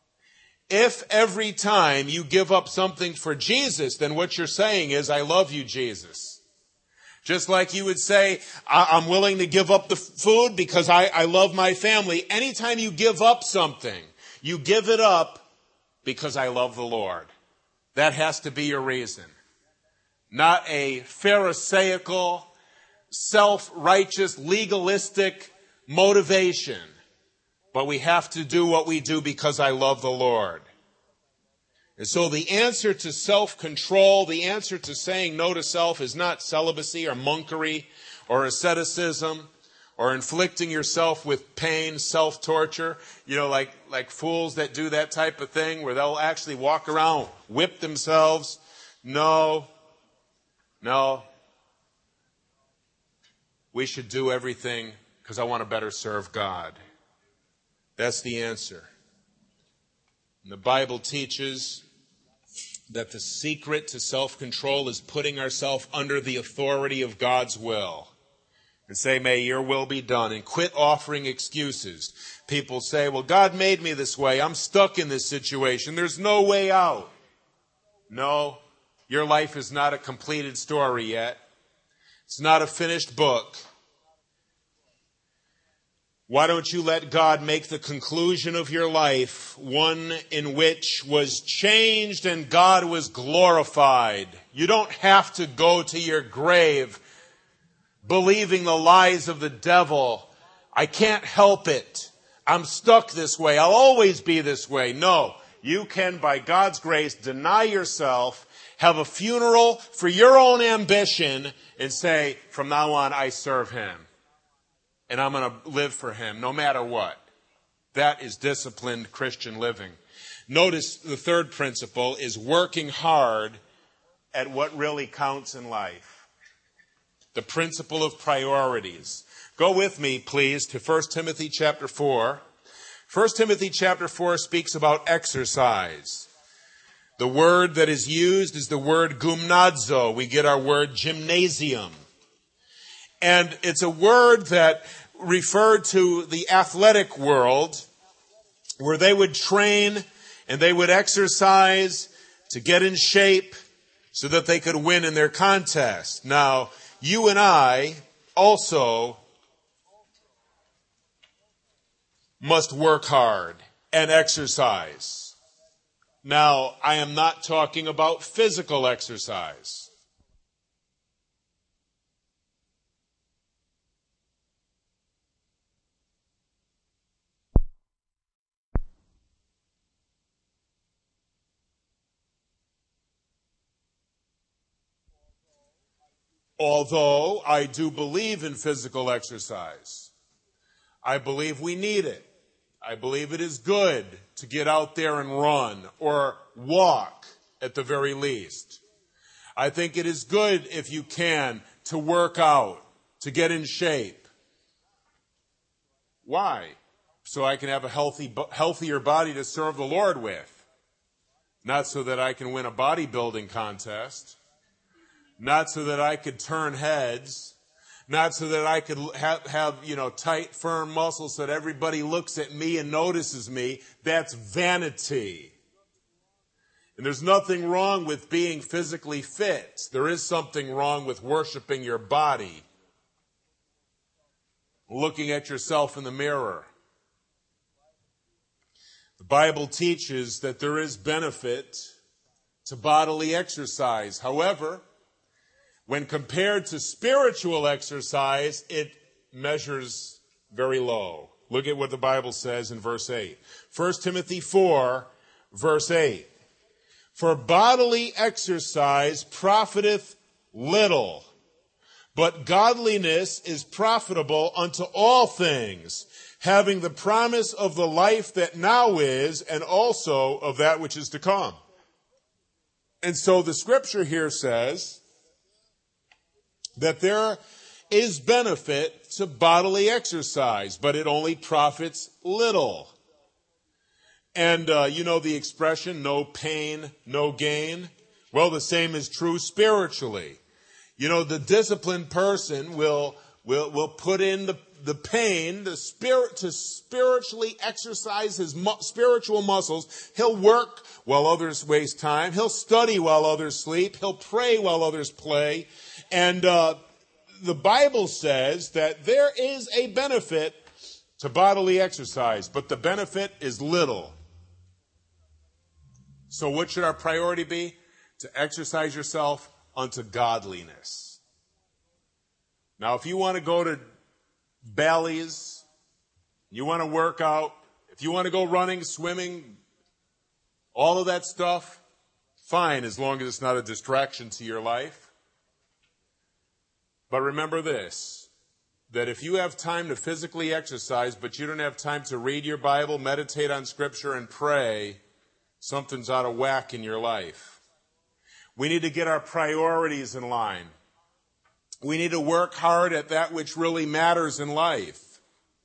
If every time you give up something for Jesus, then what you're saying is, I love you, Jesus. Just like you would say, I'm willing to give up the food because I, I love my family. Anytime you give up something, you give it up because I love the Lord. That has to be your reason. Not a pharisaical, self-righteous, legalistic motivation. But we have to do what we do because I love the Lord. And so the answer to self-control, the answer to saying no to self is not celibacy or monkery or asceticism or inflicting yourself with pain, self-torture. You know, like, like fools that do that type of thing where they'll actually walk around, whip themselves. No. No, we should do everything because I want to better serve God. That's the answer. And the Bible teaches that the secret to self-control is putting ourselves under the authority of God's will. And say, may your will be done. And quit offering excuses. People say, well, God made me this way. I'm stuck in this situation. There's no way out. No. Your life is not a completed story yet. It's not a finished book. Why don't you let God make the conclusion of your life one in which was changed and God was glorified? You don't have to go to your grave believing the lies of the devil. I can't help it. I'm stuck this way. I'll always be this way. No, you can, by God's grace, deny yourself, have a funeral for your own ambition, and say, from now on, I serve him. and I'm going to live for him no matter what. That is disciplined Christian living. Notice the third principle is working hard at what really counts in life. The principle of priorities. Go with me, please, to First Timothy chapter four. First Timothy chapter four speaks about exercise. The word that is used is the word gymnazo. We get our word gymnasium. And it's a word that referred to the athletic world where they would train and they would exercise to get in shape so that they could win in their contest. Now, you and I also must work hard and exercise. Now, I am not talking about physical exercise. Although I do believe in physical exercise, I believe we need it. I believe it is good to get out there and run or walk at the very least. I think it is good, if you can, to work out, to get in shape. Why? So I can have a healthy, healthier body to serve the Lord with. Not so that I can win a bodybuilding contest. Not so that I could turn heads. Not so that I could have, have, you know, tight, firm muscles so that everybody looks at me and notices me. That's vanity. And there's nothing wrong with being physically fit. There is something wrong with worshiping your body. Looking at yourself in the mirror. The Bible teaches that there is benefit to bodily exercise. However, when compared to spiritual exercise, it measures very low. Look at what the Bible says in verse eight. First Timothy four, verse eight. For bodily exercise profiteth little, but godliness is profitable unto all things, having the promise of the life that now is, and also of that which is to come. And so the scripture here says that there is benefit to bodily exercise, but it only profits little. And uh, you know the expression, no pain, no gain? Well, the same is true spiritually. You know, the disciplined person will will will put in the, the pain, the spirit to spiritually exercise his mu- spiritual muscles. He'll work while others waste time. He'll study while others sleep. He'll pray while others play. And uh, the Bible says that there is a benefit to bodily exercise, but the benefit is little. So what should our priority be? To exercise yourself unto godliness. Now, if you want to go to Bally's, you want to work out, if you want to go running, swimming, all of that stuff, fine, as long as it's not a distraction to your life. But remember this, that if you have time to physically exercise, but you don't have time to read your Bible, meditate on Scripture, and pray, something's out of whack in your life. We need to get our priorities in line. We need to work hard at that which really matters in life.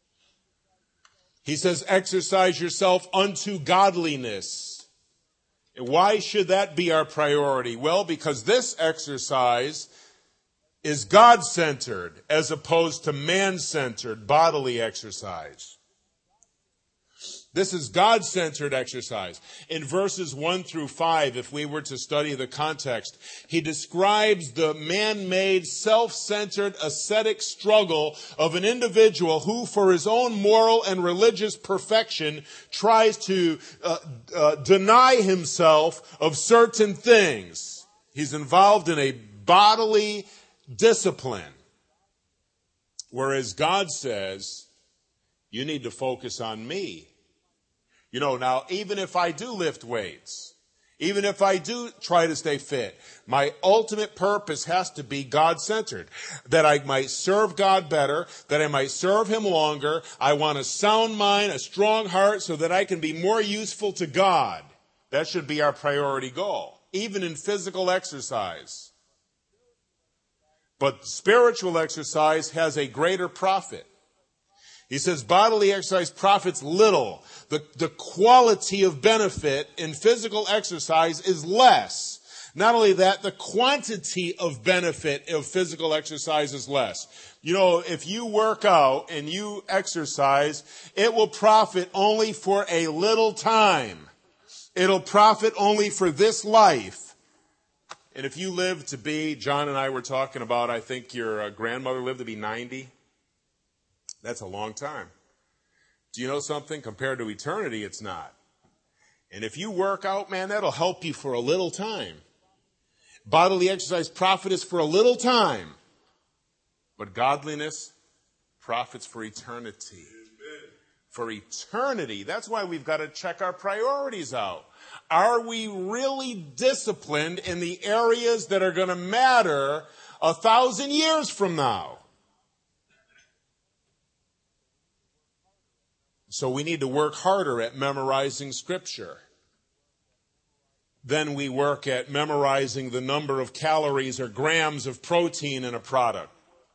He says, exercise yourself unto godliness. And why should that be our priority? Well, because this exercise is God-centered as opposed to man-centered bodily exercise. This is God-centered exercise. In verses one through five, if we were to study the context, he describes the man-made, self-centered, ascetic struggle of an individual who, for his own moral and religious perfection, tries to uh, uh, deny himself of certain things. He's involved in a bodily discipline. Whereas God says, you need to focus on me. You know, now, even if I do lift weights, Even if I do try to stay fit, my ultimate purpose has to be God-centered. That I might serve God better, that I might serve Him longer. I want a sound mind, a strong heart, so that I can be more useful to God. That should be our priority goal, even in physical exercise. But spiritual exercise has a greater profit. He says bodily exercise profits little. The, the quality of benefit in physical exercise is less. Not only that, the quantity of benefit of physical exercise is less. You know, if you work out and you exercise, it will profit only for a little time. It'll profit only for this life. And if you live to be, John and I were talking about, I think your uh, grandmother lived to be ninety. That's a long time. Do you know something? Compared to eternity, it's not. And if you work out, man, that'll help you for a little time. Bodily exercise profit is for a little time. But godliness profits for eternity. For eternity. That's why we've got to check our priorities out. Are we really disciplined in the areas that are going to matter a thousand years from now? So we need to work harder at memorizing Scripture. Then we work at memorizing the number of calories or grams of protein in a product.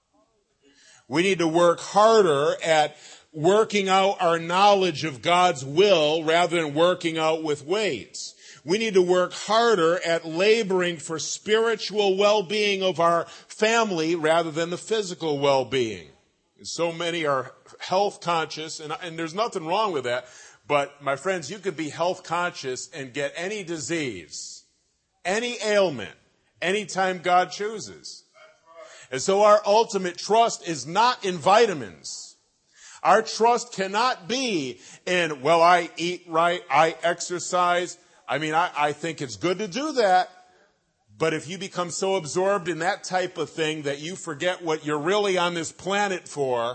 We need to work harder at working out our knowledge of God's will rather than working out with weights. We need to work harder at laboring for spiritual well-being of our family rather than the physical well-being. So many are health conscious, and, and there's nothing wrong with that. But my friends, you could be health conscious and get any disease, any ailment, anytime God chooses. And so our ultimate trust is not in vitamins. Our trust cannot be in, well, I eat right, I exercise. I mean, I, I think it's good to do that. But if you become so absorbed in that type of thing that you forget what you're really on this planet for,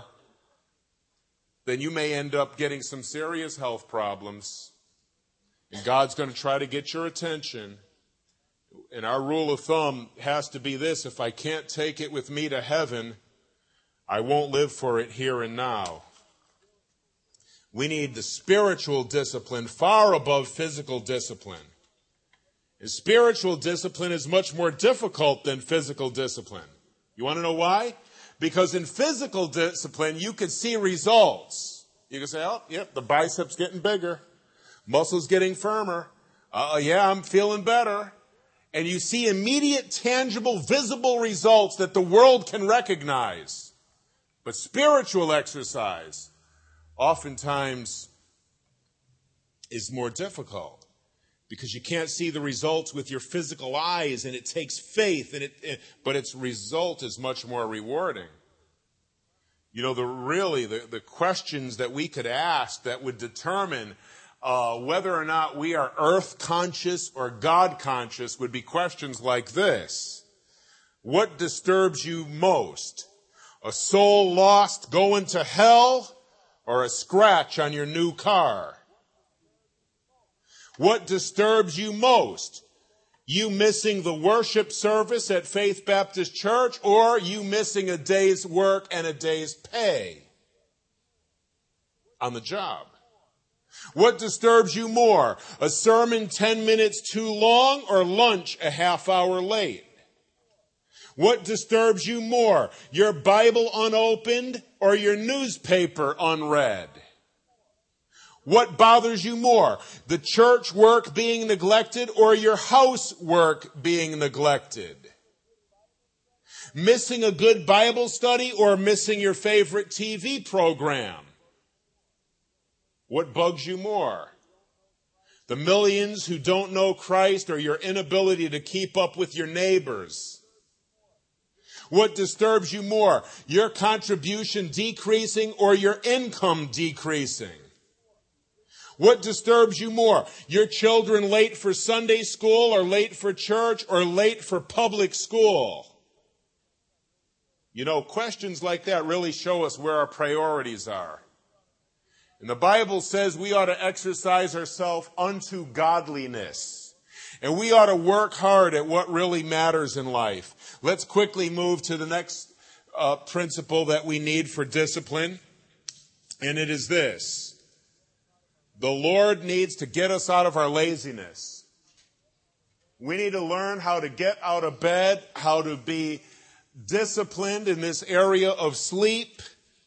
then you may end up getting some serious health problems. And God's going to try to get your attention. And our rule of thumb has to be this: if I can't take it with me to heaven, I won't live for it here and now. We need the spiritual discipline far above physical discipline. And spiritual discipline is much more difficult than physical discipline. You want to know why? Because in physical discipline, you can see results. You can say, oh, yep, the biceps getting bigger. Muscles getting firmer. Uh, yeah, I'm feeling better. And you see immediate, tangible, visible results that the world can recognize. But spiritual exercise oftentimes is more difficult because you can't see the results with your physical eyes, and it takes faith, and it, it but its result is much more rewarding. You know, the really the, the questions that we could ask that would determine uh, whether or not we are earth conscious or God conscious would be questions like this: what disturbs you most? A soul lost going to hell, or a scratch on your new car? What disturbs you most? You missing the worship service at Faith Baptist Church, or you missing a day's work and a day's pay on the job? What disturbs you more? A sermon ten minutes too long, or lunch a half hour late? What disturbs you more? Your Bible unopened or your newspaper unread? What bothers you more? The church work being neglected or your housework being neglected? Missing a good Bible study or missing your favorite T V program? What bugs you more? The millions who don't know Christ or your inability to keep up with your neighbors? What disturbs you more? Your contribution decreasing or your income decreasing? What disturbs you more? Your children late for Sunday school or late for church or late for public school? You know, questions like that really show us where our priorities are. And the Bible says we ought to exercise ourselves unto godliness. And we ought to work hard at what really matters in life. Let's quickly move to the next uh, principle that we need for discipline. And it is this. The Lord needs to get us out of our laziness. We need to learn how to get out of bed, how to be disciplined in this area of sleep.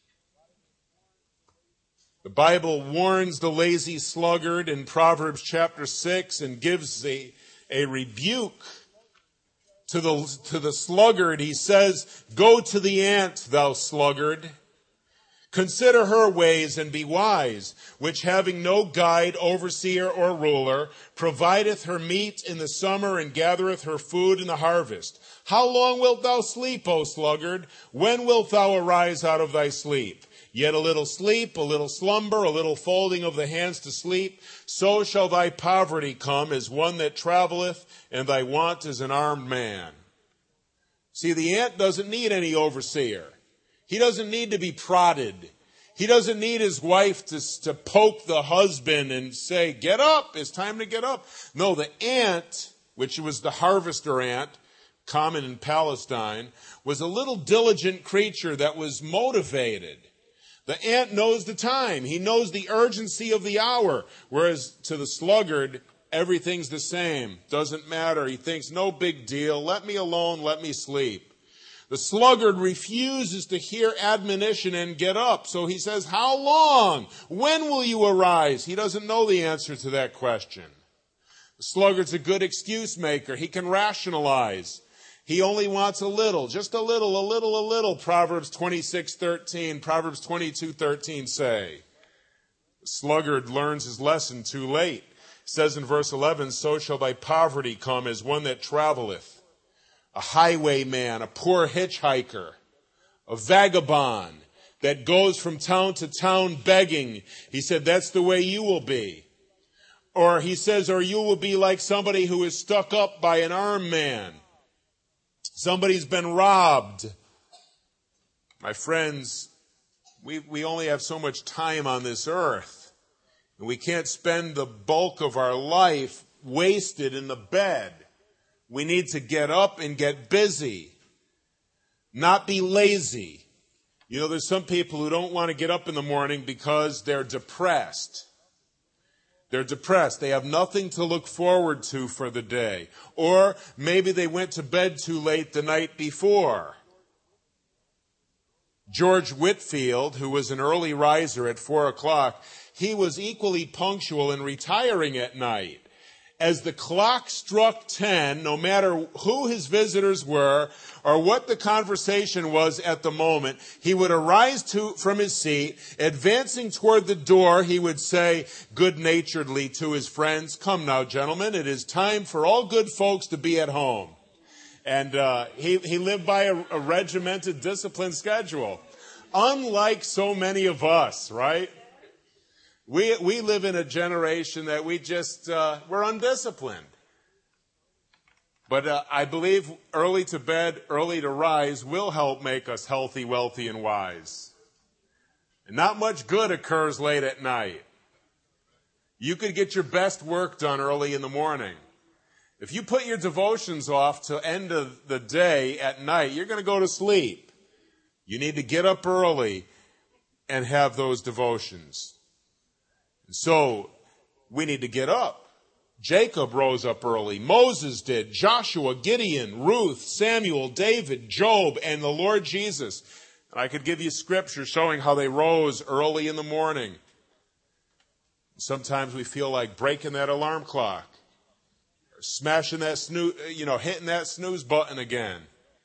The Bible warns the lazy sluggard in Proverbs chapter six and gives a, a rebuke to the, to the sluggard. He says, "Go to the ant, thou sluggard. Consider her ways and be wise, which having no guide, overseer, or ruler, provideth her meat in the summer and gathereth her food in the harvest. How long wilt thou sleep, O sluggard? When wilt thou arise out of thy sleep? Yet a little sleep, a little slumber, a little folding of the hands to sleep, so shall thy poverty come as one that traveleth, and thy want as an armed man." See, the ant doesn't need any overseer. He doesn't need to be prodded. He doesn't need his wife to, to poke the husband and say, "Get up, it's time to get up." No, the ant, which was the harvester ant, common in Palestine, was a little diligent creature that was motivated. The ant knows the time. He knows the urgency of the hour. Whereas to the sluggard, everything's the same. Doesn't matter. He thinks, no big deal. Let me alone. Let me sleep. The sluggard refuses to hear admonition and get up. So he says, "How long? When will you arise?" He doesn't know the answer to that question. The sluggard's a good excuse maker. He can rationalize. He only wants a little, just a little, a little, a little. Proverbs twenty-six thirteen, Proverbs twenty-two thirteen say. The sluggard learns his lesson too late. It says in verse eleven, "So shall thy poverty come as one that traveleth." A highwayman, a poor hitchhiker, a vagabond that goes from town to town begging. He said, that's the way you will be. Or he says, or you will be like somebody who is stuck up by an armed man. Somebody's been robbed. My friends, we, we only have so much time on this earth. And we can't spend the bulk of our life wasted in the bed. We need to get up and get busy, not be lazy. You know, there's some people who don't want to get up in the morning because they're depressed. They're depressed. They have nothing to look forward to for the day. Or maybe they went to bed too late the night before. George Whitfield, who was an early riser at four o'clock, he was equally punctual in retiring at night. As the clock struck ten, no matter who his visitors were or what the conversation was at the moment, he would arise to, from his seat. Advancing toward the door, he would say good-naturedly to his friends, "Come now, gentlemen, it is time for all good folks to be at home." And uh, he, he lived by a, a regimented, disciplined schedule. Unlike so many of us, right? We we live in a generation that we just, uh, we're undisciplined. But uh, I believe early to bed, early to rise will help make us healthy, wealthy, and wise. And not much good occurs late at night. You could get your best work done early in the morning. If you put your devotions off to end of the day at night, you're going to go to sleep. You need to get up early and have those devotions. So we need to get up. Jacob rose up early. Moses did. Joshua, Gideon, Ruth, Samuel, David, Job, and the Lord Jesus. And I could give you scripture showing how they rose early in the morning. Sometimes we feel like breaking that alarm clock, or smashing that snooze, you know, hitting that snooze button again.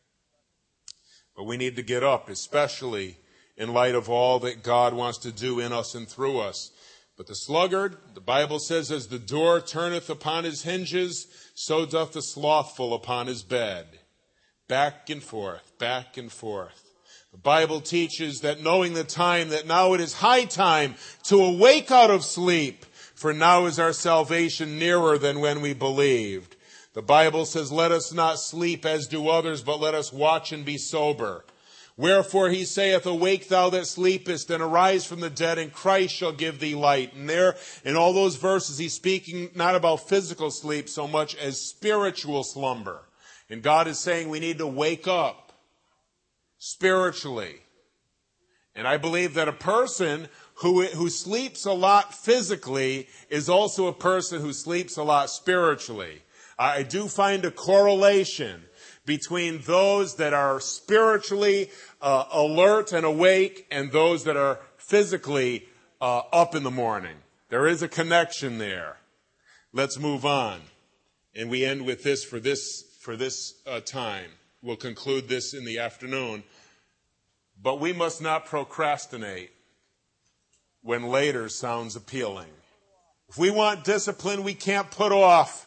But we need to get up, especially in light of all that God wants to do in us and through us. But the sluggard, the Bible says, as the door turneth upon his hinges, so doth the slothful upon his bed. Back and forth, back and forth. The Bible teaches that knowing the time, that now it is high time to awake out of sleep, for now is our salvation nearer than when we believed. The Bible says, let us not sleep as do others, but let us watch and be sober. Wherefore he saith, awake thou that sleepest, and arise from the dead, and Christ shall give thee light. And there, in all those verses, he's speaking not about physical sleep so much as spiritual slumber. And God is saying we need to wake up spiritually. And I believe that a person who, who sleeps a lot physically is also a person who sleeps a lot spiritually. I do find a correlation between those that are spiritually uh, alert and awake and those that are physically uh, up in the morning. There is a connection there. Let's move on. And we end with this for this, for this uh, time. We'll conclude this in the afternoon. But we must not procrastinate when later sounds appealing. If we want discipline, we can't put off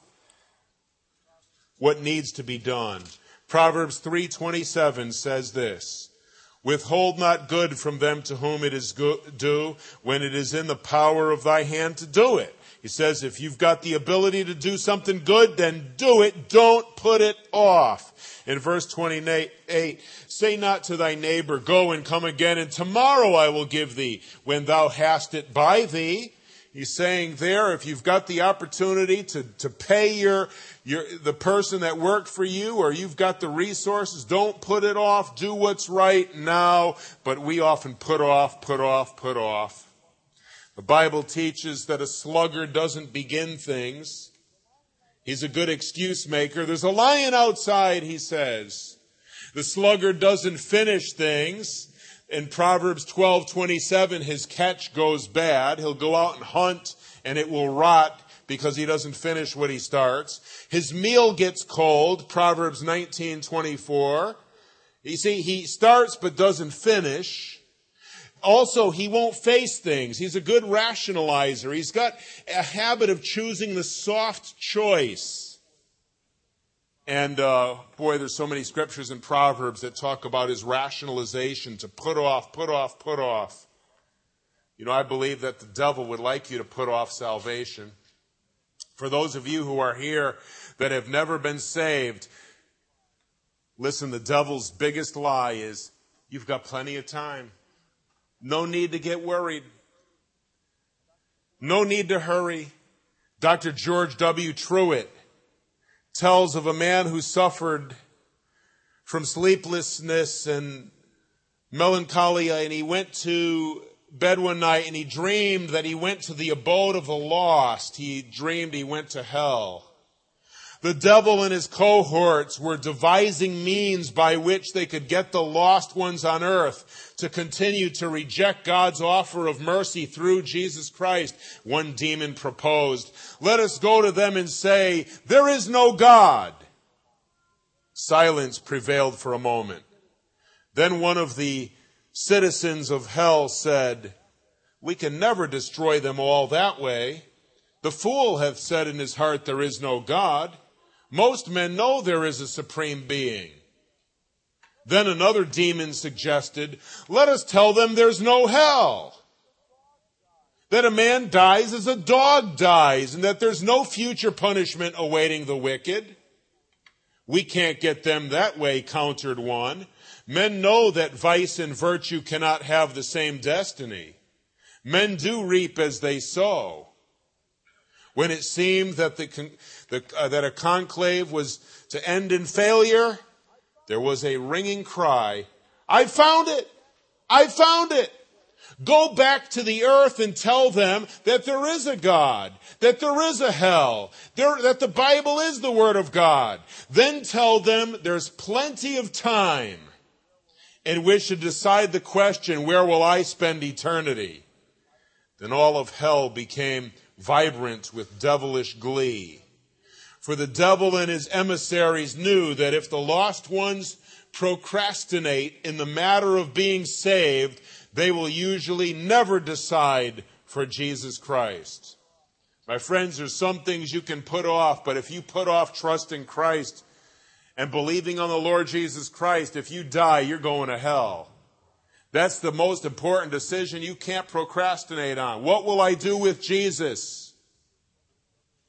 what needs to be done. Proverbs three twenty-seven says this, withhold not good from them to whom it is due, when it is in the power of thy hand to do it. He says, if you've got the ability to do something good, then do it. Don't put it off. In verse twenty-eight, say not to thy neighbor, go and come again, and tomorrow I will give thee, when thou hast it by thee. He's saying there, if you've got the opportunity to, to pay your, your, the person that worked for you, or you've got the resources, don't put it off. Do what's right now. But we often put off, put off, put off. The Bible teaches that a sluggard doesn't begin things. He's a good excuse maker. There's a lion outside, he says. The sluggard doesn't finish things. In Proverbs twelve twenty-seven, his catch goes bad. He'll go out and hunt, and it will rot because he doesn't finish what he starts. His meal gets cold, Proverbs nineteen twenty-four. You see, he starts but doesn't finish. Also, he won't face things. He's a good rationalizer. He's got a habit of choosing the soft choice. And, uh, boy, there's so many scriptures in Proverbs that talk about his rationalization to put off, put off, put off. You know, I believe that the devil would like you to put off salvation. For those of you who are here that have never been saved, listen, the devil's biggest lie is you've got plenty of time. No need to get worried. No need to hurry. Doctor George W. Truett tells of a man who suffered from sleeplessness and melancholia, and he went to bed one night and he dreamed that he went to the abode of the lost. He dreamed he went to hell. The devil and his cohorts were devising means by which they could get the lost ones on earth to continue to reject God's offer of mercy through Jesus Christ. One demon proposed, let us go to them and say, there is no God. Silence prevailed for a moment. Then one of the citizens of hell said, we can never destroy them all that way. The fool hath said in his heart, there is no God. Most men know there is a supreme being. Then another demon suggested, let us tell them there's no hell. That a man dies as a dog dies, and that there's no future punishment awaiting the wicked. We can't get them that way, countered one. Men know that vice and virtue cannot have the same destiny. Men do reap as they sow. When it seemed that the, the uh, that a conclave was to end in failure, there was a ringing cry, I found it! I found it! Go back to the earth and tell them that there is a God, that there is a hell, there, that the Bible is the Word of God. Then tell them there's plenty of time in which to decide the question, where will I spend eternity? Then all of hell became vibrant with devilish glee. For the devil and his emissaries knew that if the lost ones procrastinate in the matter of being saved, they will usually never decide for Jesus Christ. My friends, there's some things you can put off, but if you put off trusting Christ and believing on the Lord Jesus Christ, if you die, you're going to hell. That's the most important decision you can't procrastinate on. What will I do with Jesus?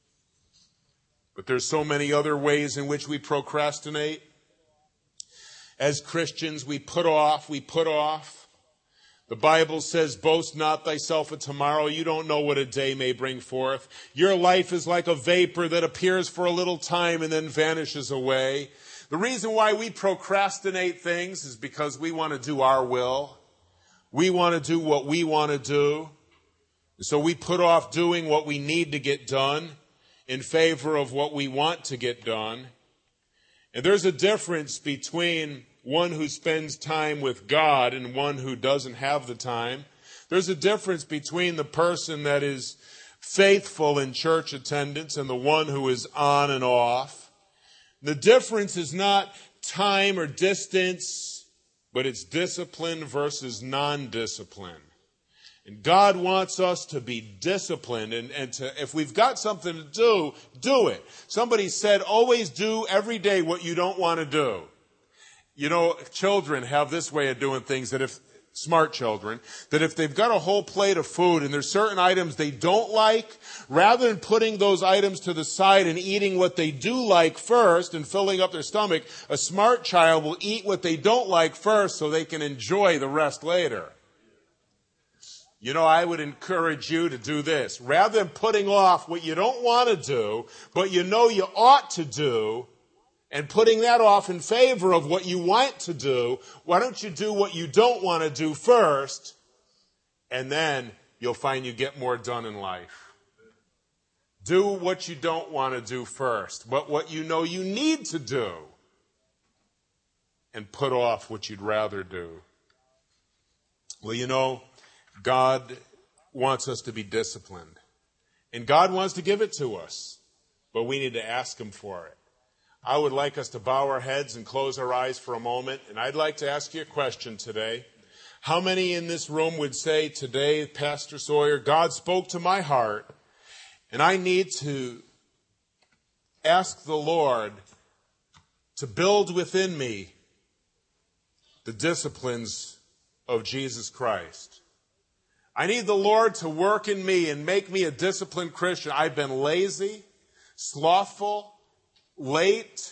But there's so many other ways in which we procrastinate. As Christians, we put off, we put off. The Bible says, boast not thyself of tomorrow. You don't know what a day may bring forth. Your life is like a vapor that appears for a little time and then vanishes away. The reason why we procrastinate things is because we want to do our will. We want to do what we want to do. So we put off doing what we need to get done in favor of what we want to get done. And there's a difference between one who spends time with God and one who doesn't have the time. There's a difference between the person that is faithful in church attendance and the one who is on and off. The difference is not time or distance, but it's discipline versus non-discipline. And God wants us to be disciplined, and, and to, if we've got something to do, do it. Somebody said, always do every day what you don't want to do. You know, children have this way of doing things that if, smart children, that if they've got a whole plate of food and there's certain items they don't like, rather than putting those items to the side and eating what they do like first and filling up their stomach, a smart child will eat what they don't like first so they can enjoy the rest later. You know, I would encourage you to do this. Rather than putting off what you don't want to do, but you know you ought to do, and putting that off in favor of what you want to do, why don't you do what you don't want to do first, and then you'll find you get more done in life. Do what you don't want to do first, but what you know you need to do, and put off what you'd rather do. Well, you know, God wants us to be disciplined, and God wants to give it to us, but we need to ask Him for it. I would like us to bow our heads and close our eyes for a moment, and I'd like to ask you a question today. How many in this room would say today, Pastor Sawyer, God spoke to my heart, and I need to ask the Lord to build within me the disciplines of Jesus Christ. I need the Lord to work in me and make me a disciplined Christian. I've been lazy, slothful, late.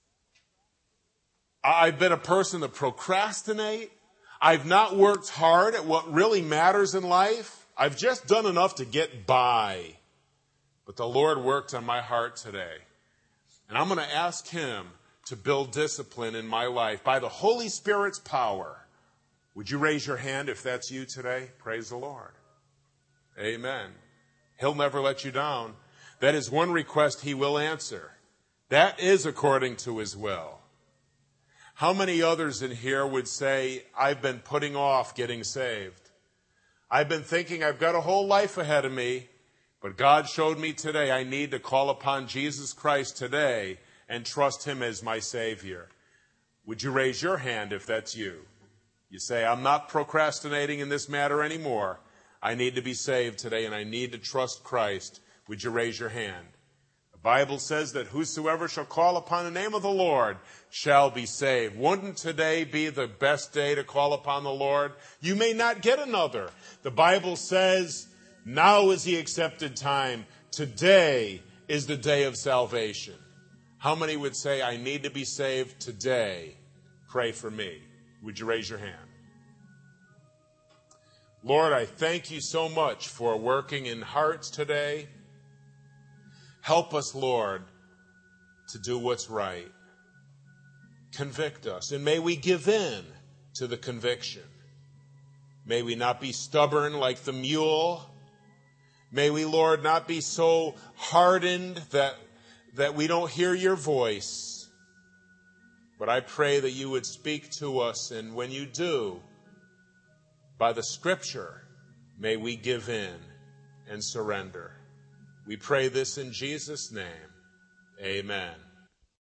I've been a person that procrastinate. I've not worked hard at what really matters in life. I've just done enough to get by. But the Lord worked on my heart today. And I'm going to ask Him to build discipline in my life by the Holy Spirit's power. Would you raise your hand if that's you today? Praise the Lord. Amen. He'll never let you down. That is one request He will answer. That is according to His will. How many others in here would say, I've been putting off getting saved? I've been thinking I've got a whole life ahead of me, but God showed me today I need to call upon Jesus Christ today and trust Him as my Savior. Would you raise your hand if that's you? You say, I'm not procrastinating in this matter anymore. I need to be saved today and I need to trust Christ. Would you raise your hand? The Bible says that whosoever shall call upon the name of the Lord shall be saved. Wouldn't today be the best day to call upon the Lord? You may not get another. The Bible says, now is the accepted time. Today is the day of salvation. How many would say, I need to be saved today? Pray for me. Would you raise your hand? Lord, I thank you so much for working in hearts today. Help us, Lord, to do what's right. Convict us, and may we give in to the conviction. May we not be stubborn like the mule. May we, Lord, not be so hardened that, that we don't hear your voice. But I pray that you would speak to us, and when you do, by the Scripture, may we give in and surrender. We pray this in Jesus' name. Amen.